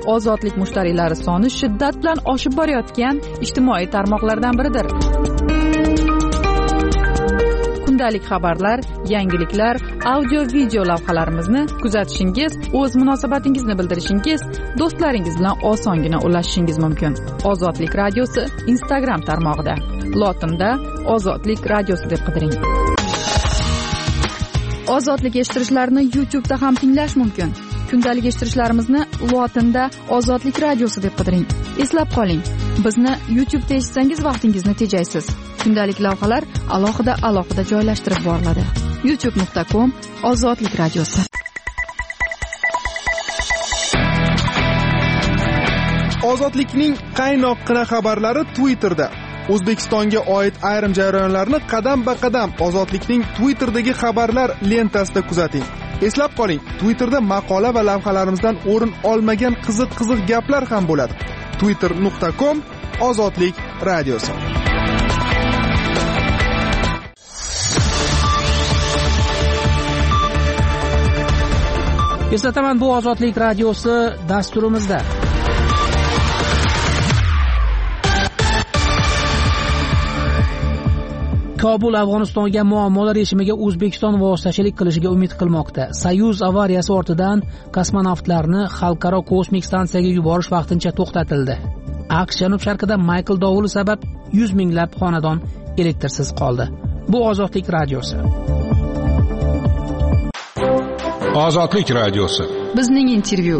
ozodlik mushtariylari soni shiddat bilan oshib borayotgan ijtimoiy tarmoqlardan biridir. Kundalik xabarlar, yangiliklar, audio video lavhalarimizni kuzatishingiz, o'z munosabatingizni bildirishingiz, do'stlaringiz bilan osongina ulashishingiz mumkin. Ozodlik radiosi Instagram tarmog'ida. Lotinda Ozodlik radiosi deb qidiring. Ozodlik eshittirishlarni YouTube'da ham tinglash mumkin. Kundalik eshittirishlarimizni lotinda Ozodlik radiosi deb qidiring. Eslab qoling, bizni YouTube'da eshitsangiz vaqtingizni tejaysiz. Kundalik lavhalar alohida alohida joylashtirib boriladi. youtube nuqta com Ozodlik radiosi. Ozodlikning qaynoqqina xabarlari Twitterda. O'zbekistonga oid ayrim jarayonlarni qadam-ba-qadam Ozodlikning Twitter'dagi xabarlar lentasida kuzating. Eslab qoling, Twitterda maqola va lavhalarimizdan o'rin olmagan qiziq-qiziq gaplar ham bo'ladi. twitter nuqta com Ozodlik radiosi. Eslataman, bu Ozodlik radiosi dasturimizda. Kobul Afg'onistonga muammolar yechimiga O'zbekiston vositachilik qilishiga umid qilmoqda. Soyuz avariyasi ortidan kosmonavtlarni xalqaro kosmik stansiyaga yuborish vaqtincha to'xtatildi. AQSh janub-sharqida Maykl dovuli sabab yuz minglab xonadon elektrsiz qoldi. Bu Ozodlik radiosi. Ozodlik radiosi. Bizning intervyu.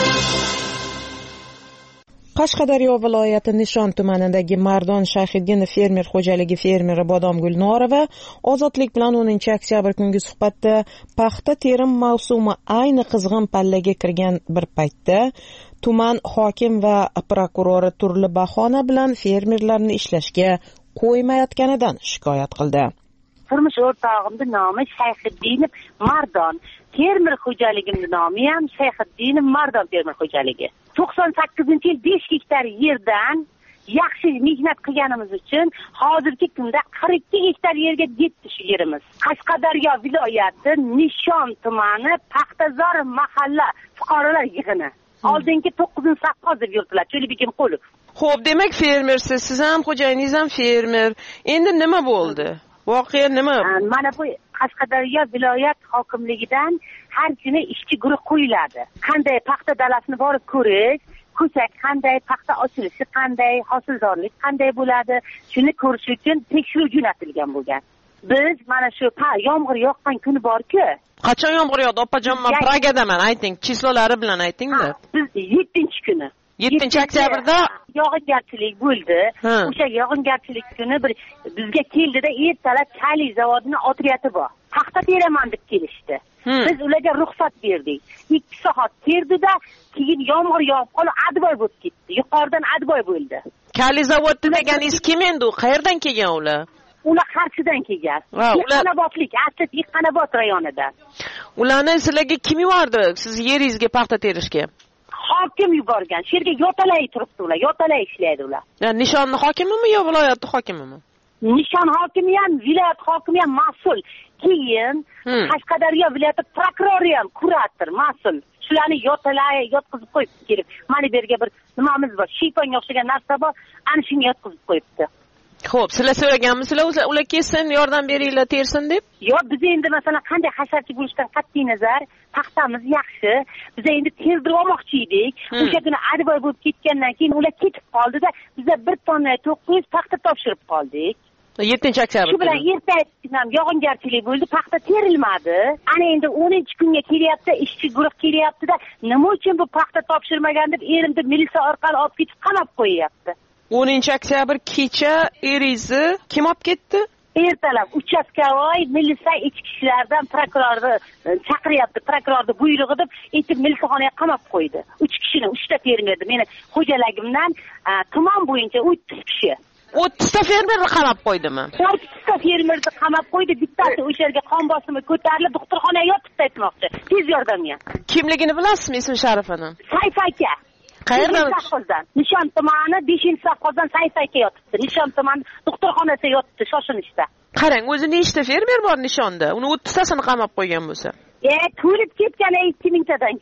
Qashqadaryo viloyati Nishon tumanidagi Mardon Shayxiddinov fermer xo'jaligi fermeri Bodomgul Norova Ozodlik bilan o'ninchi oktyabr kungi suhbatda paxta terim mavsumi ayni qizg'in pallaga kirgan bir paytda tuman hokim va prokurori turli bahona bilan fermerlarni ishlashga qo'ymayotganidan shikoyat qildi. Turmush o'rtog'imning nomi Shayxiddinov Mardon. Fermer xo'jaligimning nomi ham Shayxiddinov Mardon fermer xo'jaligi. to'qson sakkizinchi yil besh gektar yerdan yaxshi mehnat qilganimiz uchun hozirgi kunda qirq ikki gektar yerga yetdi shu yerimiz. Qashqadaryo viloyati Nishon tumani Paxtazor mahalla fuqarolar yig'ini. Oldingi to'qqizinchi saf hozir yurtlar. Cho'libekim Qulov. Xo'p, demak fermersiz, siz ham xo'jayiningiz ham fermer. Endi nima bo'ldi? Voqea nima? Mana bu Qashqadaryo viloyat hokimligidan har kuni ishchi guruh qo'yiladi. Qanday paxta dalasini borib ko'rish, ko'chak qanday, paxta ochilishi qanday, hosildorlik qanday bo'ladi, shuni ko'rish uchun tekshiruv jo'natilgan bo'lgan. Biz mana shu yomg'ir yoqqan kuni bor-ku. Qachon yomg'ir yog'di? Opajon, men Pragadaman, ayting, chislolari bilan ayting-da. Biz yettinchi kuni yettinchi oktyabrda yog'ingarchilik bo'ldi. O'sha yog'ingarchilik kuni bir bizga keldida ertalab Kali zavodini otryati bor. Paxta teraman deb kelishdi. Biz ularga ruxsat berdik. ikki soat terdida, keyin yomg'ir yog'ib qolib, advoy bo'lib ketdi. Yuqoridan advoy bo'ldi. Kali zavod deganingiz kim endi? Qayerdan kelgan ular? Ular Qarshidan kelgan. Yiqqanobodlik, asli Yiqqanobod rayonidan. Ularni sizlarga kim yubordi? Siz yeringizga paxta terishga? Hokim yuborgan. Shu yerga yotalay turibdi ular, yotalay ishlaydi ular. Yani Nishonni hokimimi yo viloyat hokimimi? Nishon hokimi ham, viloyat hokimi ham mas'ul. Keyin Qashqadaryo viloyati prokurori ham kurator, mas'ul. Shularni yotalay yotqizib qo'yibdi kelib. Mana bu yerga bir nimamiz bor, shiyponga o'xshagan narsa bor, ana shuni yotqizib qo'yibdi. Xo'p, sizlar so'raganmisizlar, ular kelsin, yordam beringlar, tersin deb? Yo'q, biz endi masalan qanday hasharchi bo'lishdan qat'iy nazar, paxtamiz yaxshi. Biz endi terdirib olmoqchi edik. O'sha kuni advoy bo'lib ketgandan keyin ular ketib qoldi-da, biz bir tonna to'qqiz yuz paxta topshirib qoldik. yettinchi oktyabr. Shu bilan ertasidan ham yog'ingarchilik bo'ldi, paxta terilmadi. Ana endi o'ninchi kunga kelyapti, ishchi guruh kelyapti-da, nima uchun bu paxta topshirmagan deb erimni militsiya orqali olib ketib qamab qo'yyapti. o'ninchi oktyabr kecha eringizni kim olib ketdi? Ertalab uchastkavoy militsiya ichki ishlardan prokurorni chaqiryapti. Prokurorning buyrug'i deb aytib militsiyaxonaga qamab qo'ydi. uch kishini, uchta fermerni, meni xo'jaligimdan tuman bo'yicha o'ttiz kishi. o'ttizta fermerni qamab qo'ydimi? o'ttizta fermerni qamab qo'ydi. Bittasi o'sha yerga qon bosimi ko'tarilib, doktorxonaga yotibdi aytmoqchi. Tez yordamga. Kimligini bilasizmi, ismi sharifini? Sayfa aka. Qayerdan? Nishon tumani beshinchi safxozdan Sayfa aka yotibdi. Nishon tumani doktorxonasiga yotibdi shoshinishda. Qarang, o'zi nechta fermer bor Nishonda? Uni o'ttiztasini qamab qo'ygan bo'lsa. E, to'lib ketgan ikki mingtadan ko'p.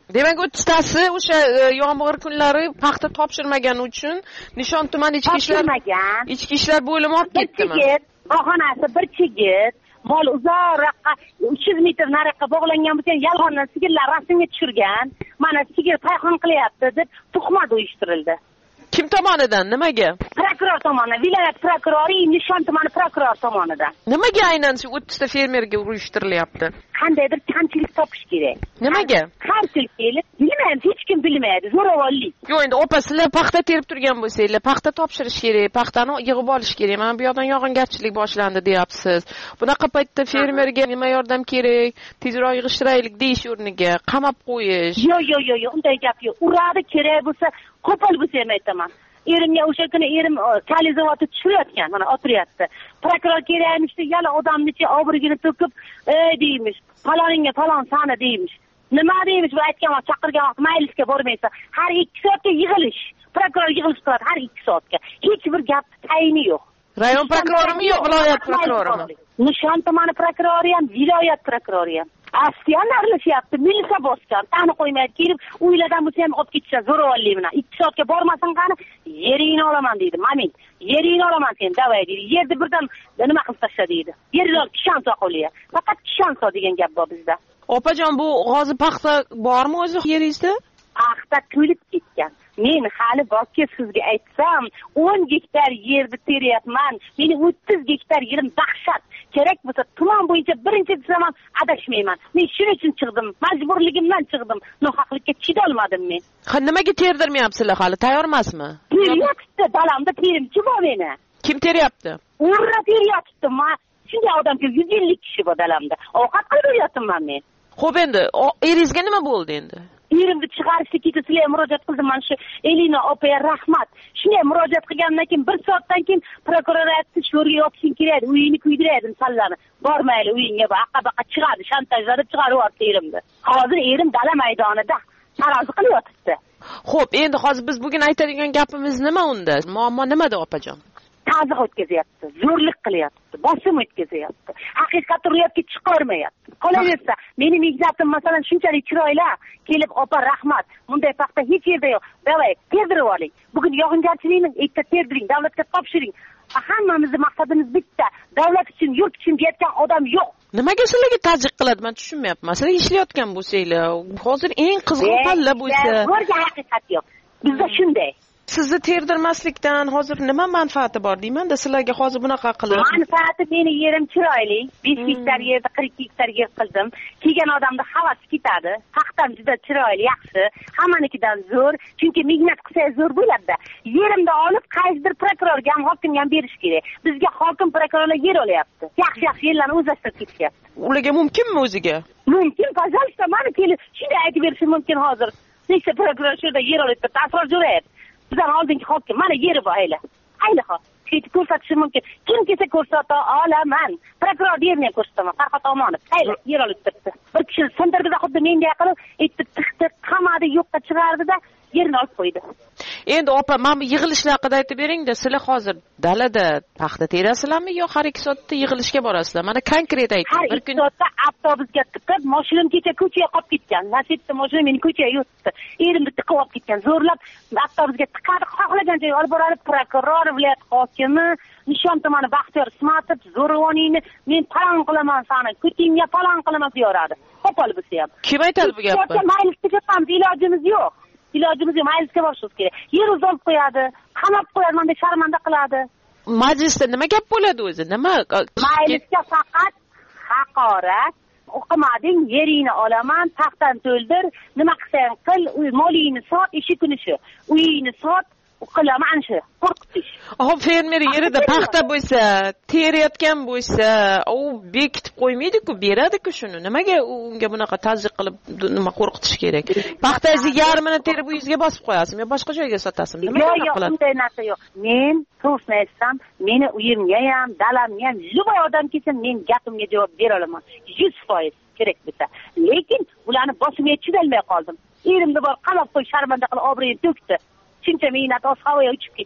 demak o'ttiztasi o'sha yomg'ir kunlari paxta topshirmagani uchun Nishon tuman ichki ishlar ichki ishlar bo'limi olib ketdimi? Bahonasi bir chigit mol uzoqroqqa uch yuz metr nariyoqqa bog'langan bo'lsa yolg'ondan sigirlar rasmga tushirgan, mana sigir payhon qilyapti deb tuhmat uyushtirildi. Kim tomonidan, nimaga? Prokuror tomonidan, viloyat prokurori, Nishon tumani prokurori tomonidan. Nimaga aynan shu o'ttizta fermerga uyushtirilyapti? Qandaydir kamchilik topish kerak. Nimaga? Kamchilik kelib, bilmayman, hech kim bilmaydi, zo'ravonlik. Yo'q, endi opa, sizlar paxta terib turgan bo'lsanglar, paxta topshirish kerak, paxtani yig'ib olish kerak. Mana bu yoqdan yog'ingarchilik boshlandi deyapsiz. Bunaqa paytda fermerga nima yordam kerak? Tezroq yig'ishtiraylik deyish o'rniga qamab qo'yish. Yo'q, yo'q, yo'q, yo'q, unday gap yo'q. Uradi kerak bo'lsa, qo'pol bo'lsa ham aytaman. Erimga o'sha kuni erim kali zavodga tushirayotgan, mana o'tiryapti. Prokuror kerakmishdi, yana odamnicha obrigini to'kib, ey deymish, faloningga falon sana deymish. Nima deymish, bu aytgan vaqt chaqirgan vaqt maylisga bormaysan. Har ikki soatga yig'ilish. Prokuror yig'ilish qiladi har ikki soatga. Hech bir gap tayini yo'q. Rayon prokurorimi yo'q, viloyat prokurorimi? Nishon tumani prokurori ham, viloyat prokurori ham. Asliyan aralashyapti, milisa bosgan, tani qo'ymaydi, kelib uylardan bo'lsa ham olib ketishadi, zo'ravonlik bilan. ikki soatga bormasin qani, yeringni olaman deydi. Mamin, yeringni olaman sen, davay deydi. Yerni birdan nima qilib tashla deydi. Yerni olib kishan soqoliya. Faqat kishan so degan gap bor bizda. Opajon, bu hozir paxta bormi o'zi yeringizda? Paxta to'lib ketgan. Men hali borki sizga aytsam, o'n gektar yerni teryapman. Meni o'ttiz gektar yerim dahshat. Kerak bo'lsa tuman bo'yicha birinchi desam ham adashmayman. Men shuning uchun chiqdim, majburligimdan chiqdim. Nohaqlikka chidolmadim men. Ha, nimaga terdirmayapsizlar hali? Tayyor emasmi? Teryapti, dalamda terimchi bor meni. Kim teryapti? Urra teryapti. Men shunday odam ki yuz ellik kishi bor dalamda. Ovqat qilib beryapman men. Xo'p, endi eringizga nima bo'ldi endi? Erimni chiqarishga ketib sizlarga murojaat qildim. Mana shu Elina opaga rahmat. Shunday murojaat qilgandan keyin bir soatdan keyin prokuror aytdi, sho'rga yopishing kerak, uyingni kuydiraydim sallani. Bormayli uyingga, baqa-baqa chiqadi, shantajlab chiqarib yubordi erimni. Hozir erim dala maydonida tarozi qilib yotibdi. Xo'p, endi hozir biz bugun aytadigan gapimiz nima unda? Muammo nimada opajon? Ta'ziq o'tkazyapti, zo'rlik qilyapti, bosim o'tkazyapti. Haqiqatni ro'yobga chiqarmayapti. Qolaversa, meni mehnatim masalan shunchalik chiroyli, kelib opa rahmat, bunday paxta hech yerda yo'q. Davay, terdirib oling. Bugun yog'ingarchilikni erta terdiring, davlatga topshiring. Hammamizning maqsadimiz bitta, davlat uchun, yurt uchun deyotgan odam yo'q. Nimaga sizlarga ta'ziq qiladi? Men tushunmayapman. Sizlar ishlayotgan bo'lsanglar, hozir eng qizg'in palla bo'lsa, o'rga haqiqat yo'q. Bizda shunday. Sizni terdirmaslikdan hozir nima manfaati bor deyman-da, sizlarga hozir bunaqa qilib. Manfaati meni yerim chiroyli, besh gektar yerda qirq gektar yer qildim. Kelgan odamda havas ketadi. Paxtam juda chiroyli, yaxshi. Hammanikidan zo'r, chunki mehnat qilsa zo'r bo'ladi-da. Yerimni olib qaysidir prokurorga ham, hokimga ham berish kerak. Bizga hokim prokurorlar yer olyapti. Yaxshi-yaxshi yerlarni o'zlashtirib ketyapti. Ularga mumkinmi o'ziga? Mumkin, pожалуйста, mana kelib shunday aytib berishi mumkin hozir. Nechta prokuror shurda yer olyapti, tasrif jo'rayapti. Bizdan oldingi hokim mana yeri bor ayla. Ayla ho. Ketib ko'rsatishi mumkin. Kim kelsa ko'rsata olaman. Prokuror yerni ko'rsataman. Farhod Omonov. Ayla yer olib turibdi. Bir kishi sindirdida xuddi menga qilib, aytib tiqdi, qamadi, yo'qqa chiqardida, yerni olib qo'ydi. Endi opa, mana bu yig'ilishlar haqida aytib bering-da, sizlar hozir dalada paxta terasizlarmi yo har ikki soatda yig'ilishga borasizlar? Mana konkret ayting. Bir kun soatda avtobusga tiqib, mashinam kecha ko'chaga qolib ketgan. Nasibda mashina meni ko'chaga yutdi. Erimni tiqib olib ketgan. Zo'rlab avtobusga tiqadi, xohlagan joyga olib boradi. Prokuror, viloyat hokimi, Nishon tumani Baxtiyor Ismatov zo'ravoningni men palon qilaman sani, ko'tingga palon qilaman deyoradi. Qo'pol bo'lsa ham. Kim aytadi bu gapni? Maylisga ketamiz, ilojimiz yo'q. Ilojimiz yo'q, majlisga borishimiz kerak. Yer uzolib qo'yadi, qamab qo'yadi, menda sharmanda qiladi. Majlisda nima gap bo'ladi o'zi? Nima? Majlisga faqat haqorat, o'qimading, yeringni olaman, taxtdan to'ldir, nima qilsang qil, molingni sot, ishi kuni shu. Uyingni sot, qilaman shu. Qo'rqitish. Hop, fermer yerida paxta bo'lsa, terayotgan bo'lsa, u bekitib qo'ymaydi-ku, beradi-ku shuni. Nimaga unga bunaqa ta'ziq qilib nima qo'rqitish kerak? Paxtangizni yarmini terib uyingizga bosib qo'yasizmi yo boshqa joyga sotasizmi? Nima qiladi? Yo'q, unday narsa yo'q. Men to'g'risini aytsam, meni uyimga ham, dalamga ham любой odam kelsa, men gapimga javob bera olaman. yuz foiz kerak bo'lsa. Lekin ularni boshimga chidolmay qoldim. Erimni bor qalab qo'y, sharmanda qilib, obro'yini to'kdi. Shuncha mehnat oz havoga uchib ketdi.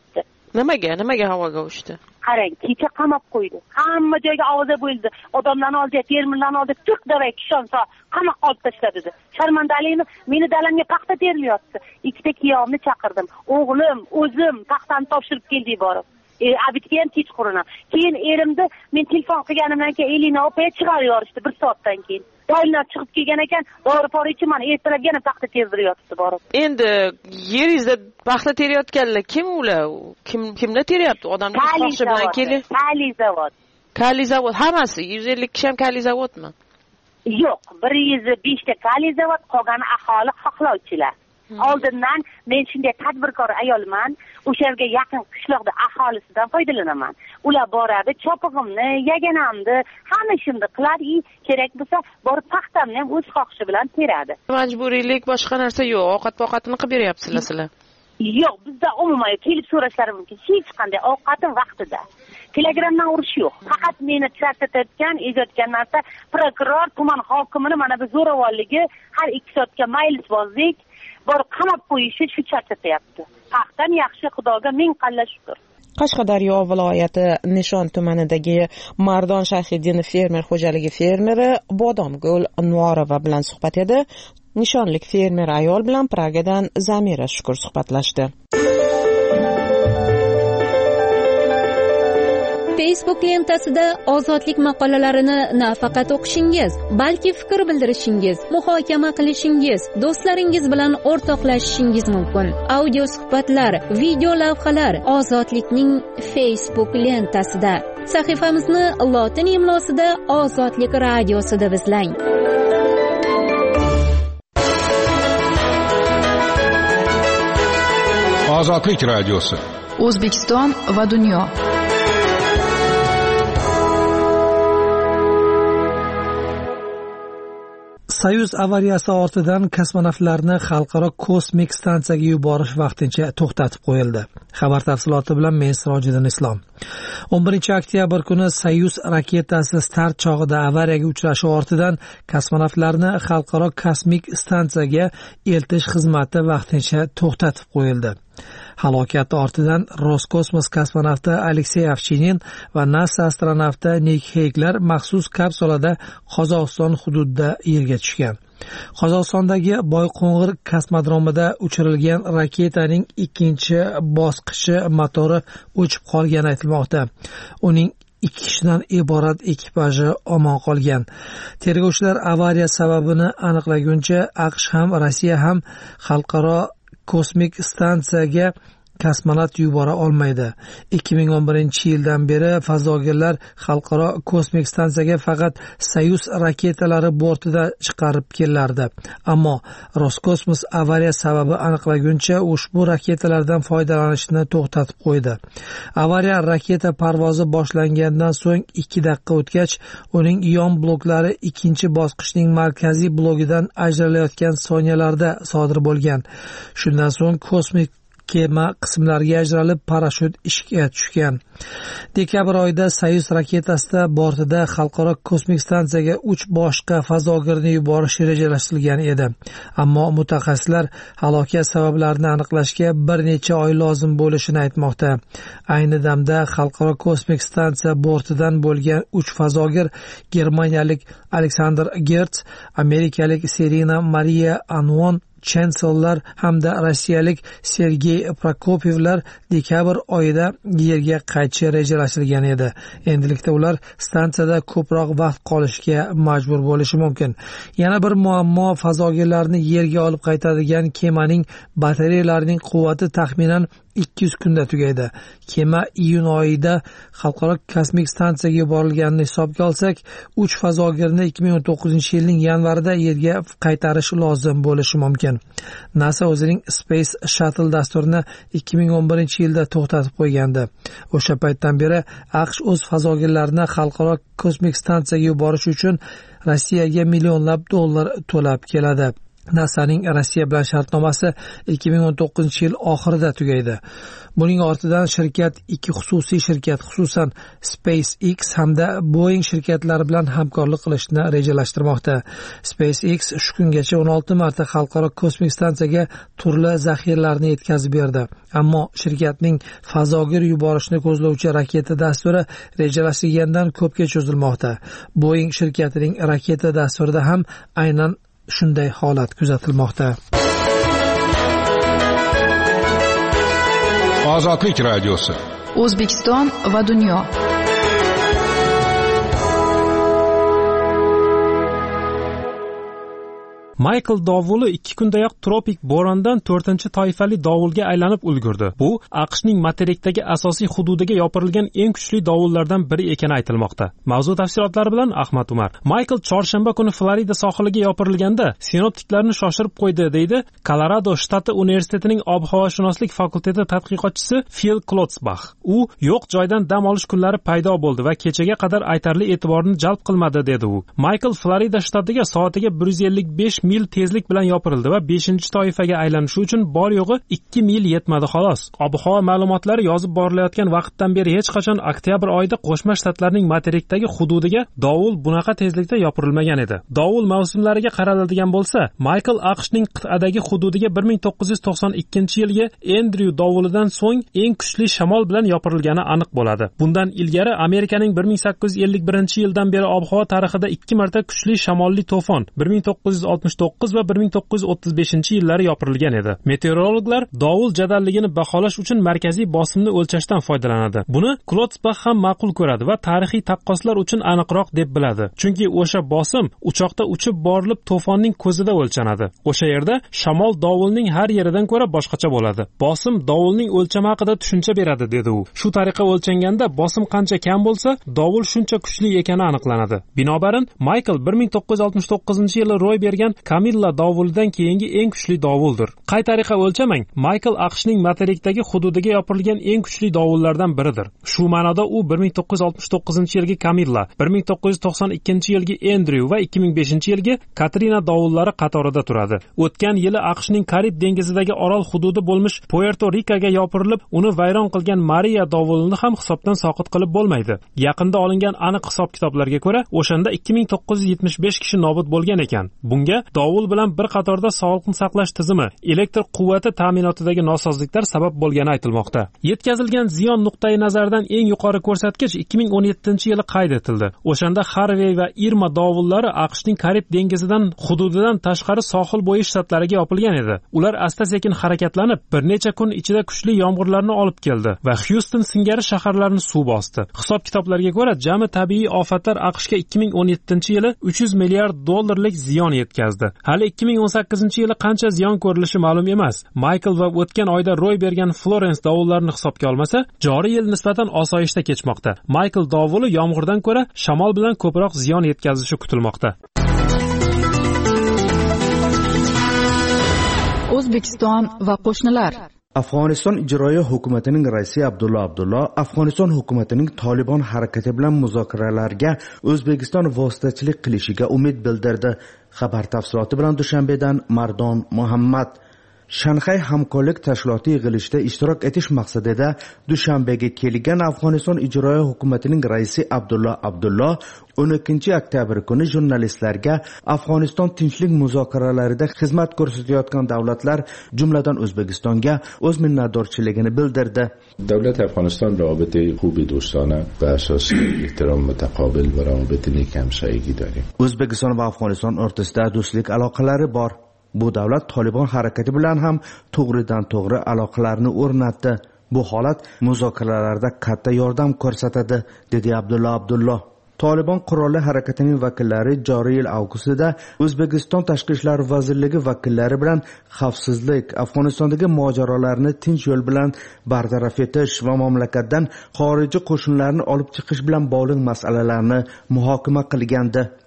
Nimaga? Nimaga havoga uchdi? Qarang, kecha qamab qo'ydi. Hamma joyga ovoza bo'ldi. Odamlarni oldi, fermerlarni oldi, turk davay kishonsa qamoqqa olib tashladi. Sharmandalikni meni dalamga paxta terilyapti. Ikkita kiyovni chaqirdim. O'g'lim, o'zim paxtani topshirib keldik borib. E, abitga ham kechqurun. Keyin erimni men telefon qilganimdan keyin Elina opaya chiqarib yorishdi bir soatdan keyin. Doylar chiqib kelgan ekan, dori porichi mana ertalab yana paxta terdiryapti borib. Endi yeringizda paxta terayotganlar kim ular? Kim kimlar teryapti? Odamlar xohishi bilan kelib. Kali zavod. Kali zavod hammasi yuz ellik kishi ham kali zavodmi? Yo'q, bir yuz besh ta kali zavod, qolgani aholi xohlovchilar. Oldindan men shunday tadbirkor ayolman, o'sha yerga yaqin qishloqda aholisidan foydalanaman. Ular boradi, chopig'imni, yaganamni, hamma ishimni qilar, kerak bo'lsa borib paxtamni ham o'z xohishi bilan teradi. Majburiylik boshqa narsa yo'q, ovqat-ovqatini qilib beryapsizlar sizlar. Yo'q, bizda umuman kelib so'rashlari mumkin. Hech qanday ovqati vaqtida. Telegramdan urish yo'q. Faqat meni charchatayotgan, ezayotgan narsa prokuror, tuman hokimini mana bu zo'ravonligi har ikki soatga maylisbozlik borib qamab qo'yishi shu charchatyapti. Paxtam yaxshi, Xudoga ming qalla shukr. Qashqadaryo viloyati Nishon tumanidagi Mardon Shayxiddinov fermer xo'jaligi fermeri Bodomgul Nuorova bilan suhbat edi. Nishonlik fermer ayol bilan Pragadan Zamira Shukur suhbatlashdi. Facebook lentasida ozodlik maqolalarini nafaqat o'qishingiz, balki fikr bildirishingiz, muhokama qilishingiz, do'stlaringiz bilan o'rtoqlashishingiz mumkin. Audio suhbatlar, video lavhalar Ozodlikning Facebook lentasida. Sahifamizni lotin imlosida Ozodlik radiosida izlang. Ozodlik radiosi. O'zbekiston va dunyo. Soyuz avariyasi ortidan kosmonavtlarni xalqaro kosmik stansiyaga yuborish vaqtincha to'xtatib qo'yildi. Xabar tafsiloti bilan men Sirojiddin Islom. o'n birinchi oktyabr kuni Soyuz raketasi start chog'ida avariyaga uchrashi ortidan kosmonavtlarni xalqaro kosmik stansiyaga eltish xizmati vaqtincha to'xtatib qo'yildi. Halokat ortidan Roskosmos kosmonavti Aleksey Ovchinin va NASA astronavti Nik Heyklar maxsus kapsulada Qozog'iston hududida yerga tushgan. Qozog'istondagi Boyqo'ng'ir kosmodromida uchirilgan raketaning ikkinchi bosqichi motori o'chib qolgani aytilmoqda. Uning ikki kishidan iborat ekipaji omon qolgan. Tergovchilar avariya sababini aniqlaguncha AQSh ham Rossiya ham xalqaro kosmik stansiyaga kosmonavt yubora olmaydi. ikki ming o'n birinchi yildan beri fazogirlar xalqaro kosmik stansiyaga faqat Soyuz raketalari bortida chiqarib kelardi. Ammo Roskosmos avariya sababi aniqlaguncha ushbu raketalardan foydalanishni to'xtatib qo'ydi. Avariya raketa parvozi boshlangandan so'ng ikki daqiqa o'tgach, uning yon bloklari ikkinchi bosqichning markaziy blogidan ajralayotgan soniyalarda sodir bo'lgan. Shundan so'ng kosmik kema qismlarga ajralib parashyut ishga tushgan. Dekabr oyida Soyuz raketasida bortida xalqaro kosmik stansiyaga uch boshqa fazogirni yuborish rejalashtirilgan edi. Ammo mutaxassislar halokat sabablarini aniqlashga bir necha oy lozim bo'lishini aytmoqda. Ayni damda xalqaro kosmik stansiya bortidan bo'lgan uch fazogir germaniyalik Alexander Gertz, amerikalik Serena Maria Anwon Chancellor hamda rossiyalik Sergey Prokopyevlar dekabr oyida yerga qaytishi rejalashtirilgan edi. Endilikda ular stansiyada ko'proq vaqt qolishga majbur bo'lishi mumkin. Yana bir muammo fazogirlarni yerga olib qaytadigan kemaning batareyalarining quvvati taxminan ikki yuz kunda tugaydi. Kema iyun oyida xalqaro kosmik stansiyaga yuborilganini hisobga olsak, uch fazogirni ikki ming o'n to'qqizinchi yilning yanvarida yerga qaytarish lozim bo'lishi mumkin. NASA o'zining Space Shuttle dasturini ikki ming o'n birinchi yilda to'xtatib qo'ygandi. O'sha paytdan beri AQSh o'z fazogirlarini xalqaro kosmik stansiyaga yuborish uchun Rossiyaga millionlab dollar to'lab keladi. NASAning Rossiya bilan shartnomasi ikki ming o'n to'qqizinchi yil oxirida tugaydi. Buning ortidan shirkat ikki xususiy shirkat, xususan SpaceX hamda Boeing shirkatlari bilan hamkorlik qilishni rejalashtirmoqda. SpaceX shu kungacha o'n olti marta xalqaro kosmik stansiyaga turli zaxiralarni yetkazib berdi. Ammo shirkatning fazoga yuborishni ko'zlovchi raketa dasturi rejalashtirgandan ko'pga cho'zilmoqda. Boeing shirkatining raketa dasturida ham aynan shunday holat kuzatilmoqda. Ozodlik radiosi. O'zbekiston va dunyo. Michael dovuli ikki kundayoq tropik bo'rondan to'rtinchi toifali dovulga aylanib ulgurdi. Bu AQShning materikdagi asosiy hududiga yopirilgan eng kuchli dovullardan biri ekani aytilmoqda. Mavzu tafsilotlari bilan Ahmad Umar. Michael chorshanba kuni Florida sohiliga yopirilganda sinoptiklarni shoshirib qo'ydi, deydi Kolorado shtati universitetining ob-havoshunoslik fakulteti tadqiqotchisi Phil Klotzbach. U yo'q joydan dam olish kunlari paydo bo'ldi va kechaga qadar aytarli e'tiborni jalb qilmadi, dedi u. Michael Florida shtatiga soatiga bir yuz ellik besh mil tezlik bilan yopirildi va beshinchi toifaga aylanishi uchun bor yo'g'i ikki mil yetmadi xolos. Ob-havo ma'lumotlari yozib borilayotgan vaqtdan beri hech qachon oktyabr oyida Qo'shma Shtatlarning materikdagi hududiga dovul bunaqa tezlikda yopirilmagan edi. Dovul mavsumlariga qaraladigan bo'lsa, Michael AQShning qit'adagi hududiga bir ming to'qqiz yuz to'qson ikkinchi yilgi Andrew dovulidan so'ng eng kuchli shamol bilan yopirilgani aniq bo'ladi. Bundan ilgari Amerikaning bir ming sakkiz yuz ellik birinchi yildan beri ob-havo tarixida ikki marta kuchli shamolli to'fon bir ming to'qqiz yuz oltmish to'qqiz va bir ming to'qqiz yuz o'ttiz beshinchi yillari yopirilgan edi. Meteorologlar dovul jadalligini baholash uchun markaziy bosimni o'lchashdan foydalanadi. Buni Klotzbach ham ma'qul ko'radi va tarixiy taqqoslar uchun aniqroq deb biladi. Chunki o'sha bosim uchoqda uchib borilib to'fonning ko'zida o'lchanadi. O'sha yerda shamol dovulning har yeridan ko'ra boshqacha bo'ladi. Bosim dovulning o'lchami haqida tushuncha beradi, dedi u. Shu tariqa o'lchanganda bosim qancha kam bo'lsa, dovul shuncha kuchli ekani aniqlanadi. Binobarin Michael bir ming to'qqiz yuz oltmish to'qqizinchi yili ro'y bergan Camilla dovulidan keyingi eng kuchli dovuldir. Qay tariqa o'lchamang, Michael AQShning materikdagi hududiga yopirilgan eng kuchli dovullardan biridir. Shu ma'noda u bir ming to'qqiz yuz oltmish to'qqizinchi yilgi Camilla, bir ming to'qqiz yuz to'qson ikkinchi yilgi Andrew va ikki ming beshinchi yilgi Katrina dovullari qatorida turadi. O'tgan yili AQShning Karib dengizidagi orol hududi bo'lmish Puerto Ricoga yopirilib, uni vayron qilgan Maria dovulini ham hisobdan soqit qilib bo'lmaydi. Yaqinda olingan aniq hisob-kitoblarga ko'ra, o'shanda ikki ming to'qqiz yuz yetmish besh kishi nobud bo'lgan ekan. Bunga dovul bilan bir qatorda sog'liqni saqlash tizimi, elektr quvvati ta'minotidagi nosozliklar sabab bo'lgani aytilmoqda. Yetkazilgan ziyon nuqtai nazaridan eng yuqori ko'rsatkich ikki ming o'n yettinchi yili qayd etildi. O'shanda Harvey va Irma dovullari AQShning Karib dengizidan hududidan tashqari sohil bo'yi shtatlariga yopilgan edi. Ular asta-sekin harakatlanib, bir necha kun ichida kuchli yomg'irlarni olib keldi va Houston singari shaharlarni suv bosdi. Hisob-kitoblarga ko'ra, jami tabiiy ofatlar AQShga ikki ming o'n yettinchi yili uch yuz milliard dollarlik ziyon yetkazdi. Hali ikki ming o'n sakkizinchi yili qancha ziyon ko'rilishi ma'lum emas. Michael va o'tgan oyda ro'y bergan Florence dovullarini hisobga olmasa, joriy yil nisbatan osoyishta kechmoqda. Michael dovuli yomg'irdan ko'ra shamol bilan ko'proq ziyon yetkazishi kutilmoqda. O'zbekiston va qo'shnilar. Afg'oniston ijroiya hukumatining raisi Abdulla Abdullo Afg'oniston hukumatining Taliban harakati bilan muzokaralarga O'zbekiston vositachilik qilishiga umid bildirdi. Xabar tafsiloti bilan Dushanbedan Mardon Muhammad. Shanxay hamkorlik tashkiloti yig'ilishida ishtirok etish maqsadida Dushanbega kelgan Afg'oniston ijroiya hukumatining raisi Abdulla Abdullo o'n ikkinchi oktyabr kuni jurnalistlarga Afg'oniston tinchlik muzokaralarida xizmat ko'rsatayotgan davlatlar, jumladan O'zbekistonga o'z minnatdorchiligini bildirdi. Davlat Afg'oniston روابط خوبی دوستانه و اساس احترام متقابل و روابط نیک همسایگی داریم. O'zbekiston va Afg'oniston o'rtasida do'stlik aloqalari bor. Bu davlat Taliban harakati bilan ham to'g'ridan to'g'ri aloqalarni o'rnatdi. Bu holat muzokaralarda katta yordam ko'rsatadi, dedi Abdulla Abdullo. Taliban qurolli harakatining vakillari joriy yil avgustida O'zbekiston Tashqi ishlar vazirligi vakillari bilan xavfsizlik, Afg'onistondagi mojarolarni tinch yo'l bilan bartaraf etish va mamlakatdan xorijiy qo'shinlarni olib chiqish bilan bog'liq masalalarni muhokama qilgandi.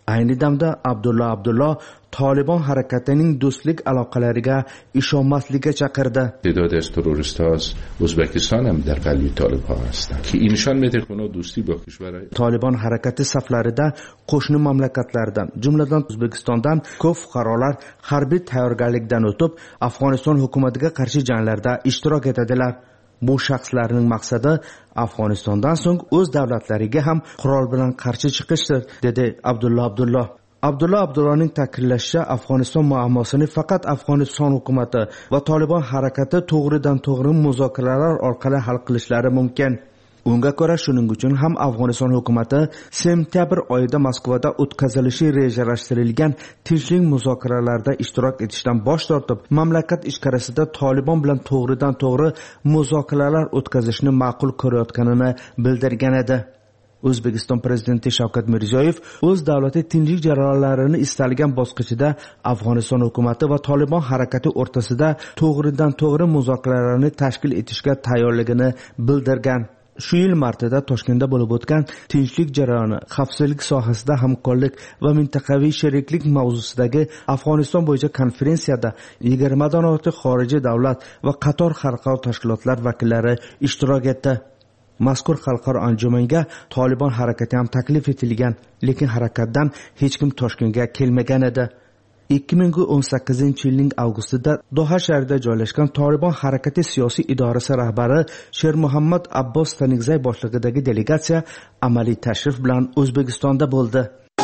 Ayni damda Abdulla Abdullo Taliban harakatining do'stlik aloqalariga ishonmaslikka chaqirdi. تعداد از تروریست ها از ازبکستان هم در قلب طالب ها هستند که این نشان میده که اونا دوستی با کشور Taliban harakati saflarida qo'shni mamlakatlardan, jumladan O'zbekistondan ko'p fuqarolar harbiy tayyorgarlikdan o'tib, Afg'oniston hukumatiga qarshi janglarda ishtirok etadilar. Bu shaxslarning maqsadi Afg'onistondan so'ng o'z davlatlariga ham qurol bilan qarshi chiqishdir, dedi Abdulla Abdullo. Abdulla Abdulloning ta'kidlashicha, Afg'oniston muammosini faqat Afg'oniston hukumati va Taliban harakati to'g'ridan to'g'ri muzokaralar orqali hal qilishlari mumkin. Unga ko'ra, shuning uchun ham Afg'oniston hukumati sentyabr oyida Moskvada o'tkazilishi rejalashtirilgan tinchlik muzokaralarida ishtirok etishdan bosh tortib, mamlakat ichkarisida Taliban bilan to'g'ridan to'g'ri muzokaralar o'tkazishni ma'qul ko'rayotganini bildirgan edi. O'zbekiston prezidenti Shavkat Mirziyoyev o'z davlati tinchlik jarayonlarini istalgan bosqichida Afg'oniston hukumati va Taliban harakati o'rtasida to'g'ridan to'g'ri muzokaralarni tashkil etishga tayyorligini bildirgan. Shu yil martida Toshkentda bo'lib o'tgan tinchlik jarayoni, xavfsizlik sohasida hamkorlik va mintaqaviy sheriklik mavzusidagi Afg'oniston bo'yicha konferensiyada yigirmadan ortiq xorijiy davlat va qator xalqaro tashkilotlar vakillari ishtirok etdi. Mazkur xalqaro anjumanga Taliban harakati ham taklif etilgan, lekin harakatdan hech kim Toshkentga kelmagan edi. ikki ming o'n sakkizinchi yilning avgustida Doha shahrida joylashgan Taliban harakati siyosiy idorasi rahbari Shermuhammad Abbos Tanigzay boshlig'idagi delegatsiya amaliy tashrif bilan O'zbekistonda bo'ldi.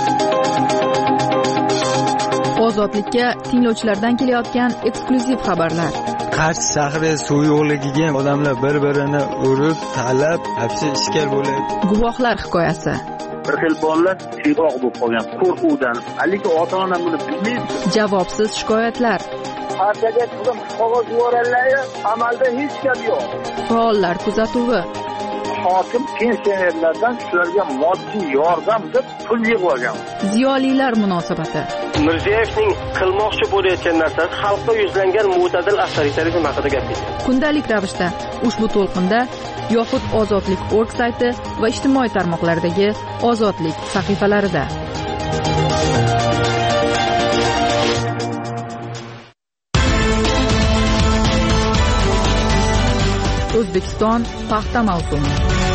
Ozodlikka tinglovchilardan kelayotgan eksklyuziv xabarlar. Qarshi shahri suv yo'qligiga odamlar bir-birini urib, talab, hapsi ishkal bo'ladi. Guvohlar hikoyasi. Bir xil bolalar chiroq bo'lib qolgan qo'rquvdan, haligi ota-ona buni bilmaydi. Javobsiz shikoyatlar. Partiyaga qilib qog'oz yuborganlar, amalda hech gap yo'q. Faollar kuzatuvi. Hokim pensionerlardan shularga moddiy yordam deb pul yig'ib olgan. Ziyolilar munosabati. Mirziyoyevning qilmoqchi bo'layotgan narsasi xalqqa yuzlangan mo'tadil avtoritarizm haqida gapirdi. Kundalik ravishda ushbu to'lqinda yoxud ozodlik org sayti va ijtimoiy tarmoqlardagi ozodlik sahifalarida. O'zbekiston paxta mavsumi.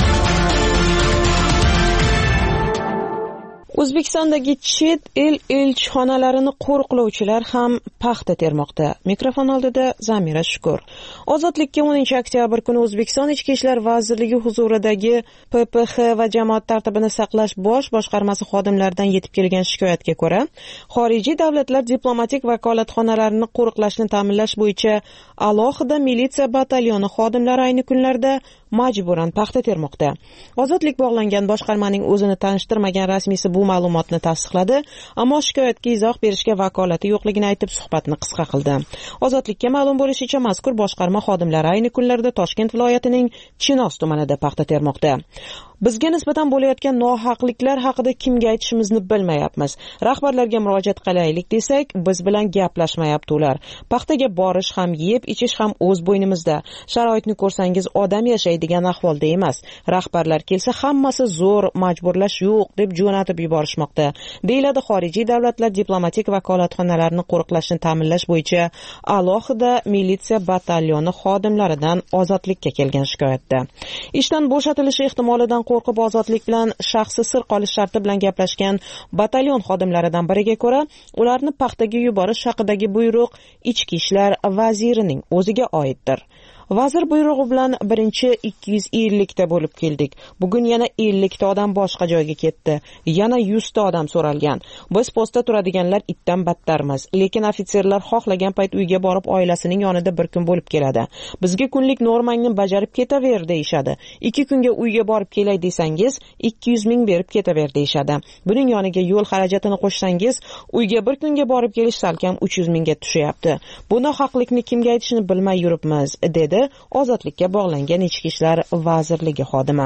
O'zbekistondagi chet el elchixonalarini qo'riqlovchilar ham paxta termoqda. Mikrofon oldida Zamira Shukur. Ozodlikka o'ninchi oktyabr kuni O'zbekiston Ichki ishlar vazirligi huzuridagi P P X va jamoat tartibini saqlash bosh boshqarmasi xodimlaridan yetib kelgan shikoyatga ko'ra, xorijiy davlatlar diplomatik vakolatxonalarini qo'riqlashni ta'minlash bo'yicha alohida militsiya batalyoni xodimlari ayni kunlarda majburan paxta termoqda. Ozodlik bog'langan boshqarmaning o'zini tanishtirmagan rasmiysi bu ma'lumotni tasdiqladi, ammo shikoyatga izoh berishga vakolati yo'qligini aytib suhbatni qisqa qildi. Ozodlikka ma'lum bo'lishicha, mazkur boshqarma xodimlari ayni kunlarda Toshkent viloyatining Chinoz tumanida paxta termoqda. Bizga nisbatan bo'layotgan nohaqliklar haqida kimga aytishimizni bilmayapmiz. Rahbarlarga murojaat qilaylik desak, biz bilan gaplashmayapti ular. Paxtaga borish ham, yeb ichish ham o'z bo'ynimizda. Sharoitni ko'rsangiz odam yashaydigan ahvolda emas. Rahbarlar kelsa hammasi zo'r, majburlash yo'q deb jo'natib yuborishmoqda. Deyiladi xorijiy davlatlar diplomatik vakolatxonalarini qo'riqlashni ta'minlash bo'yicha alohida militsiya batalyoni xodimlaridan ozodlikka kelgan shikoyatda. Ishdan bo'shatilishi ehtimolidan qo'rqib ozodlik bilan shaxsi sir qolish sharti bilan gaplashgan batalyon xodimlaridan biriga ko'ra, ularni paxtaga yuborish haqidagi buyruq Ichki ishlar vazirining o'ziga oiddir. Vazir buyrug'i bilan birinchi ikki yuz ellik ta bo'lib keldik. Bugun yana ellik ta odam boshqa joyga ketdi. Yana yuz ta odam so'ralgan. Biz postda turadiganlar itdan battarmiz. Lekin ofitserlar xohlagan payt uyga borib oilasining yonida bir kun bo'lib keladi. Bizga kunlik normangni bajarib ketaver deyshadi. ikki kunga uyga borib kelay desangiz, ikki yuz ming berib ketaver deyshadi. Buning yoniga yo'l xarajatini qo'shsangiz, uyga bir kunga borib kelish salkam uch yuz mingga tushyapti. Bu nohaqlikni kimga aytishni bilmay yuribmiz, dedi Ozodlikka bog'langan Ichki ishlar vazirligi xodimi.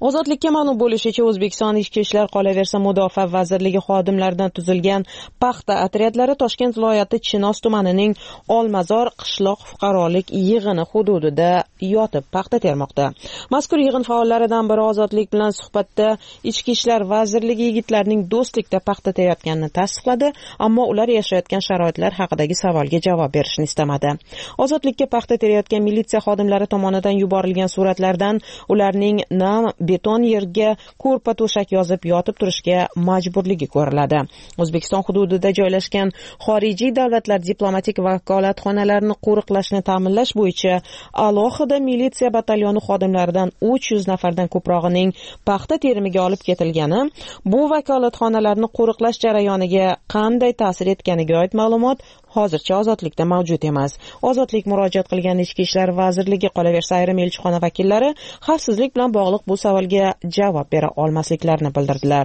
Ozodlikka ma'lum bo'lishicha, O'zbekiston Ichki ishlar, qolaversa Mudofaa vazirligi xodimlaridan tuzilgan paxta otryadlari Toshkent viloyati Chinoz tumanining Olmazor qishloq fuqarolik yig'ini hududida yotib paxta termoqda. Mazkur yig'in faollaridan biri Ozodlik bilan suhbatda Ichki ishlar vazirligi yigitlarning do'stlikda paxta terayotganini tasdiqladi, ammo ular yashayotgan sharoitlar haqidagi savolga javob berishni istamadi. Ozodlikka paxta terayotgan militsiya xodimlari tomonidan yuborilgan suratlardan ularning nam beton yerga ko'rpa to'shak yozib yotib turishga majburligi ko'riladi. O'zbekiston hududida joylashgan xorijiy davlatlar diplomatik vakolatxonalarini qo'riqlashni ta'minlash bo'yicha alohida militsiya batalyoni xodimlaridan uch yuz nafardan ko'prog'ining paxta terimiga olib ketilgani bu vakolatxonalarni qo'riqlash jarayoniga qanday ta'sir etganiga oid ma'lumot hozircha Ozodlikda mavjud emas. Ozodlik murojaat qilgan Ichki ishlar vazirligi, qolaversa ayrim elchixona vakillari xavfsizlik bilan bog'liq bu savolga javob bera olmasliklarini bildirdilar.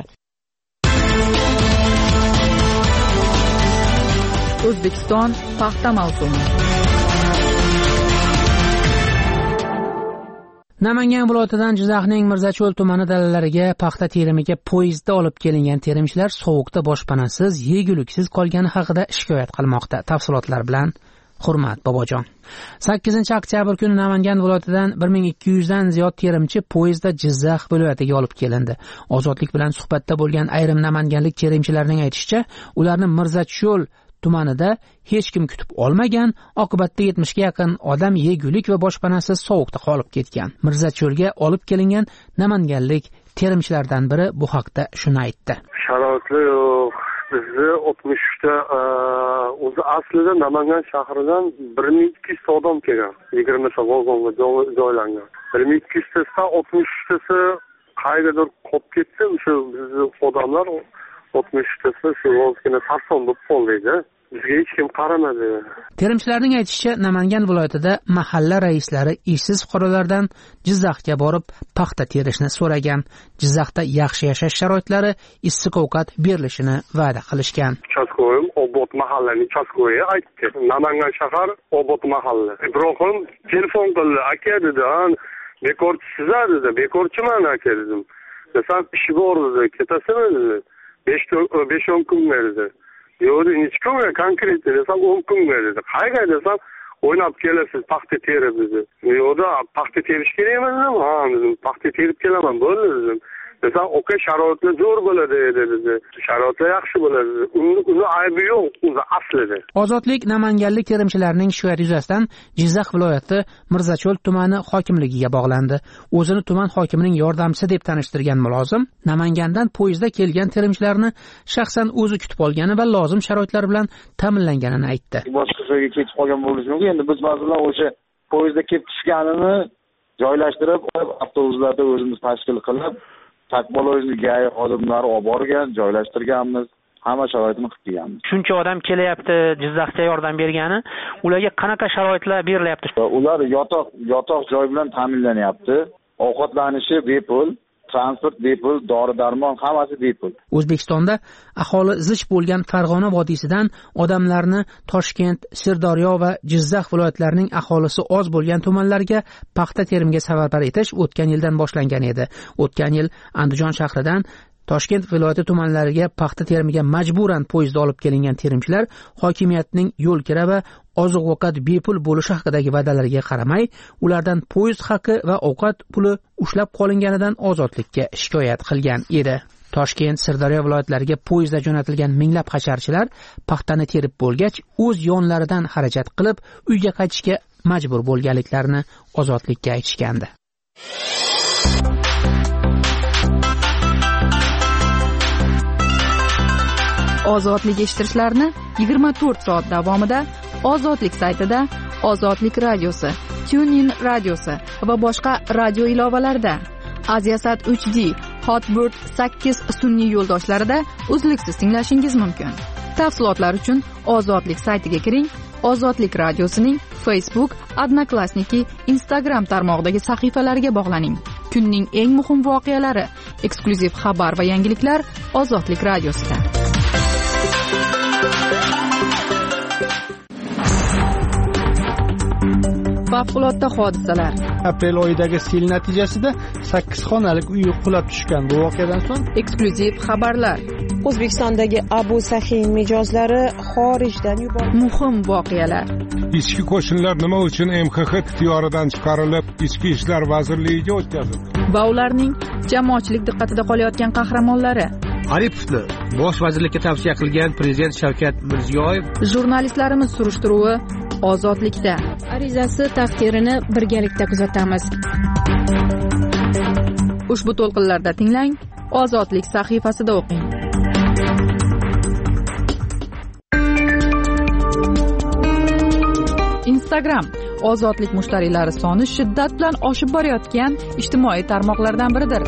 O'zbekiston paxta mavsumi. Namangan viloyatidan Jizzaxning Mirzacho'l tumani dalalariga paxta terimiga poyezdda olib kelingan terimchilar sovuqda boshpanasiz, yeguliksiz qolgani haqida shikoyat qilmoqda. Tafsilotlar bilan Hurmat Bobojon. sakkizinchi oktyabr kuni Namangan viloyatidan bir ming ikki yuz dan ziyod terimchi poyezdda Jizzax viloyatiga olib kelindi. Ozodlik bilan suhbatda bo'lgan ayrim namanganlik terimchilarning aytishicha, ularni Mirzacho'l tumanida hech kim kutib olmagan, oqibatda yetmishga yaqin odam yegulik va boshpanasiz sovuqda qolib ketgan. Mirzacho'lga olib kelingan namanganlik terimchilardan biri bu haqda shuni aytdi. Sharoitli yo'q. Bizni oltmish uchta o'zi aslida Namangan shahridan bir ming ikki yuz odam kelgan. yigirmata vagonga joylangan. bir ming ikki yuztasidan oltmish uchtasi qayergadir qolib ketdi. O'sha bizni odamlar oltmish uchtasi shu ozgina sarson bo'lib qoldi. Bizga hech kim qaramadi. Terimchilarning aytishicha, Namangan viloyatida mahalla raislari ishsiz fuqarolardan Jizzaxga borib paxta terishni so'ragan. Jizzaxda yaxshi yashash sharoitlari, issiq ovqat berilishini va'da qilishgan. Chaskoyim Obod mahallaning Chaskoyi aytdi. Namangan shahar Obod mahalla. Ibrohim telefon qildi, aka dedi, bekorchisiz dedi, bekorchiman aka dedim. Desam ishi bor dedi, ketasizmi dedi. besh o'n kun berdi. Yo'q, necha kun konkret desam o'n kun berdi. Qayga desam o'ynab kelasiz paxta terib dedi. Yo'qda paxta terish kerakmi dedim. Ha dedim, paxta terib kelaman bo'ldi dedim. Desam oka sharoitlar zo'r bo'ladi dedi. Sharoitlar yaxshi bo'ladi. Uni uni aybi yo'q, uni aslida. Ozodlik namanganlik terimchilarning shikoyati yuzasidan Jizzax viloyati Mirzacho'l tumani hokimligiga bog'landi. O'zini tuman hokimining yordamchisi deb tanishtirgan mulozim Namangandan poyezdda kelgan terimchilarni shaxsan o'zi kutib olgani va lozim sharoitlar bilan ta'minlanganini aytdi. Boshqa joyga ketib qolgan bo'lishi mumkin. Endi biz masalan o'sha poyezdda kelib tushganini joylashtirib, avtobuslarda o'zimiz tashkil qilib Takboloyizga xodimlari olib borgan, joylashtirganmiz, hamma sharoitini qilib kelganmiz. Shuncha odam kelyapti, Jizzaxga yordam bergani, ularga qanaqa sharoitlar berilyapti? Ular yotoq, yotoq joy bilan ta'minlanyapti. Ovqatlanishi bepul, transport bepul, dori-darmon hammasi bepul. O'zbekistonda aholi zich bo'lgan Farg'ona vodiysidan odamlarni Toshkent, Sirdaryo va Jizzax viloyatlarining aholisi oz bo'lgan tumanlarga paxta terimiga safarbar etish o'tgan yildan boshlangan edi. O'tgan yil Andijon shahridan Toshkent viloyati tumanlariga paxta terimiga majburan poyezdda olib kelingan terimchilar hokimiyatning yo'l kira va oziq-ovqat bepul bo'lishi haqidagi va'dalariga qaramay, ulardan poyezd haqi va ovqat puli ushlab qolinganidan Ozodlikka shikoyat qilgan edi. Toshkent, Sirdaryo viloyatlariga poyezdda jo'natilgan minglab hasharchilar paxtani terib bo'lgach, o'z yonlaridan xarajat qilib, uyga qaytishga majbur bo'lganliklarini Ozodlikka aytishgandi. Ozodlik eshittirishlarni yigirma to'rt soat davomida Ozodlik saytida, Ozodlik radiosi, TuneIn radiosi va boshqa radio ilovalarida, Aziasat uch D, Hotbird sakkiz sun'iy yo'ldoshlarida uzluksiz tinglashingiz mumkin. Tafsilotlar uchun Ozodlik saytiga kiring. Ozodlik radiosining Facebook, Odnoklassniki, Instagram tarmog'idagi sahifalariga bog'laning. Kunning eng muhim voqealari, eksklyuziv xabar va yangiliklar Ozodlik radiosida. favqulodda hodisalar. Aprel oyidagi sel natijasida sakkiz xonalik uy qulab tushgan. Bu voqeadan so'ng eksklyuziv xabarlar. O'zbekistondagi Abu Sahin mijozlari xorijdan yuborildi. Muhim voqealar. Ichki qo'shinlar nima uchun M X X ixtiyoridan chiqarilib, Ichki ishlar vazirligiga o'tkazildi? Va ularning jamoatchilik diqqatida qolayotgan qahramonlari. Aripovni bosh vazirlikka tavsiya qilgan prezident Shavkat Mirziyoyev. Jurnalistlarimiz surishtiruvi ozodlikda. Arizasi taqdirini birgalikda kuzatamiz. Ushbu to'lqinlarda tinglang, Ozodlik sahifasida o'qing. Instagram ozodlik mushtariylari soni shiddat bilan oshib borayotgan ijtimoiy tarmoqlardan biridir.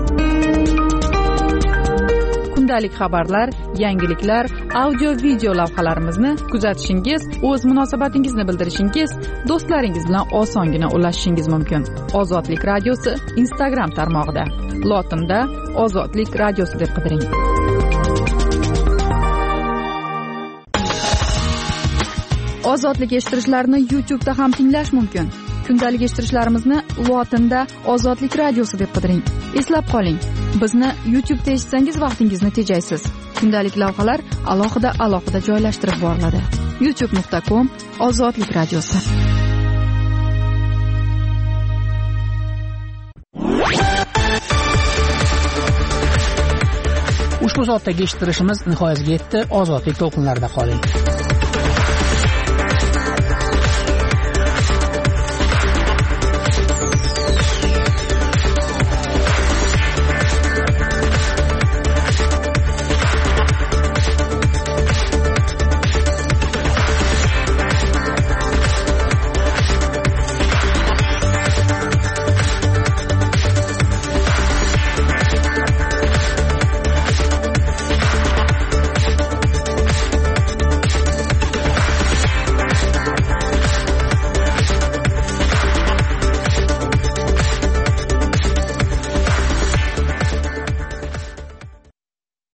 Kundalik xabarlar, yangiliklar, audio video lavhalarimizni kuzatishingiz, o'z munosabatingizni bildirishingiz, do'stlaringiz bilan osongina ulashishingiz mumkin. Ozodlik radiosi Instagram tarmog'ida. Lotinda Ozodlik radiosi deb qidiring. Ozodlik eshittirishlarni YouTube'da ham tinglash mumkin. Kundalik eshittirishlarimizni lotinda Ozodlik radiosi deb qidiring. Eslab qoling, bizni YouTube'da eshitsangiz vaqtingizni tejaysiz. Kundalik lavhalar alohida-alohida joylashtirib boriladi. youtube nuqta com Ozodlik radiosi. Ushbu soatdagi eshittirishimiz nihoyasiga yetdi. Ozodlik to'lqinlarida qoling.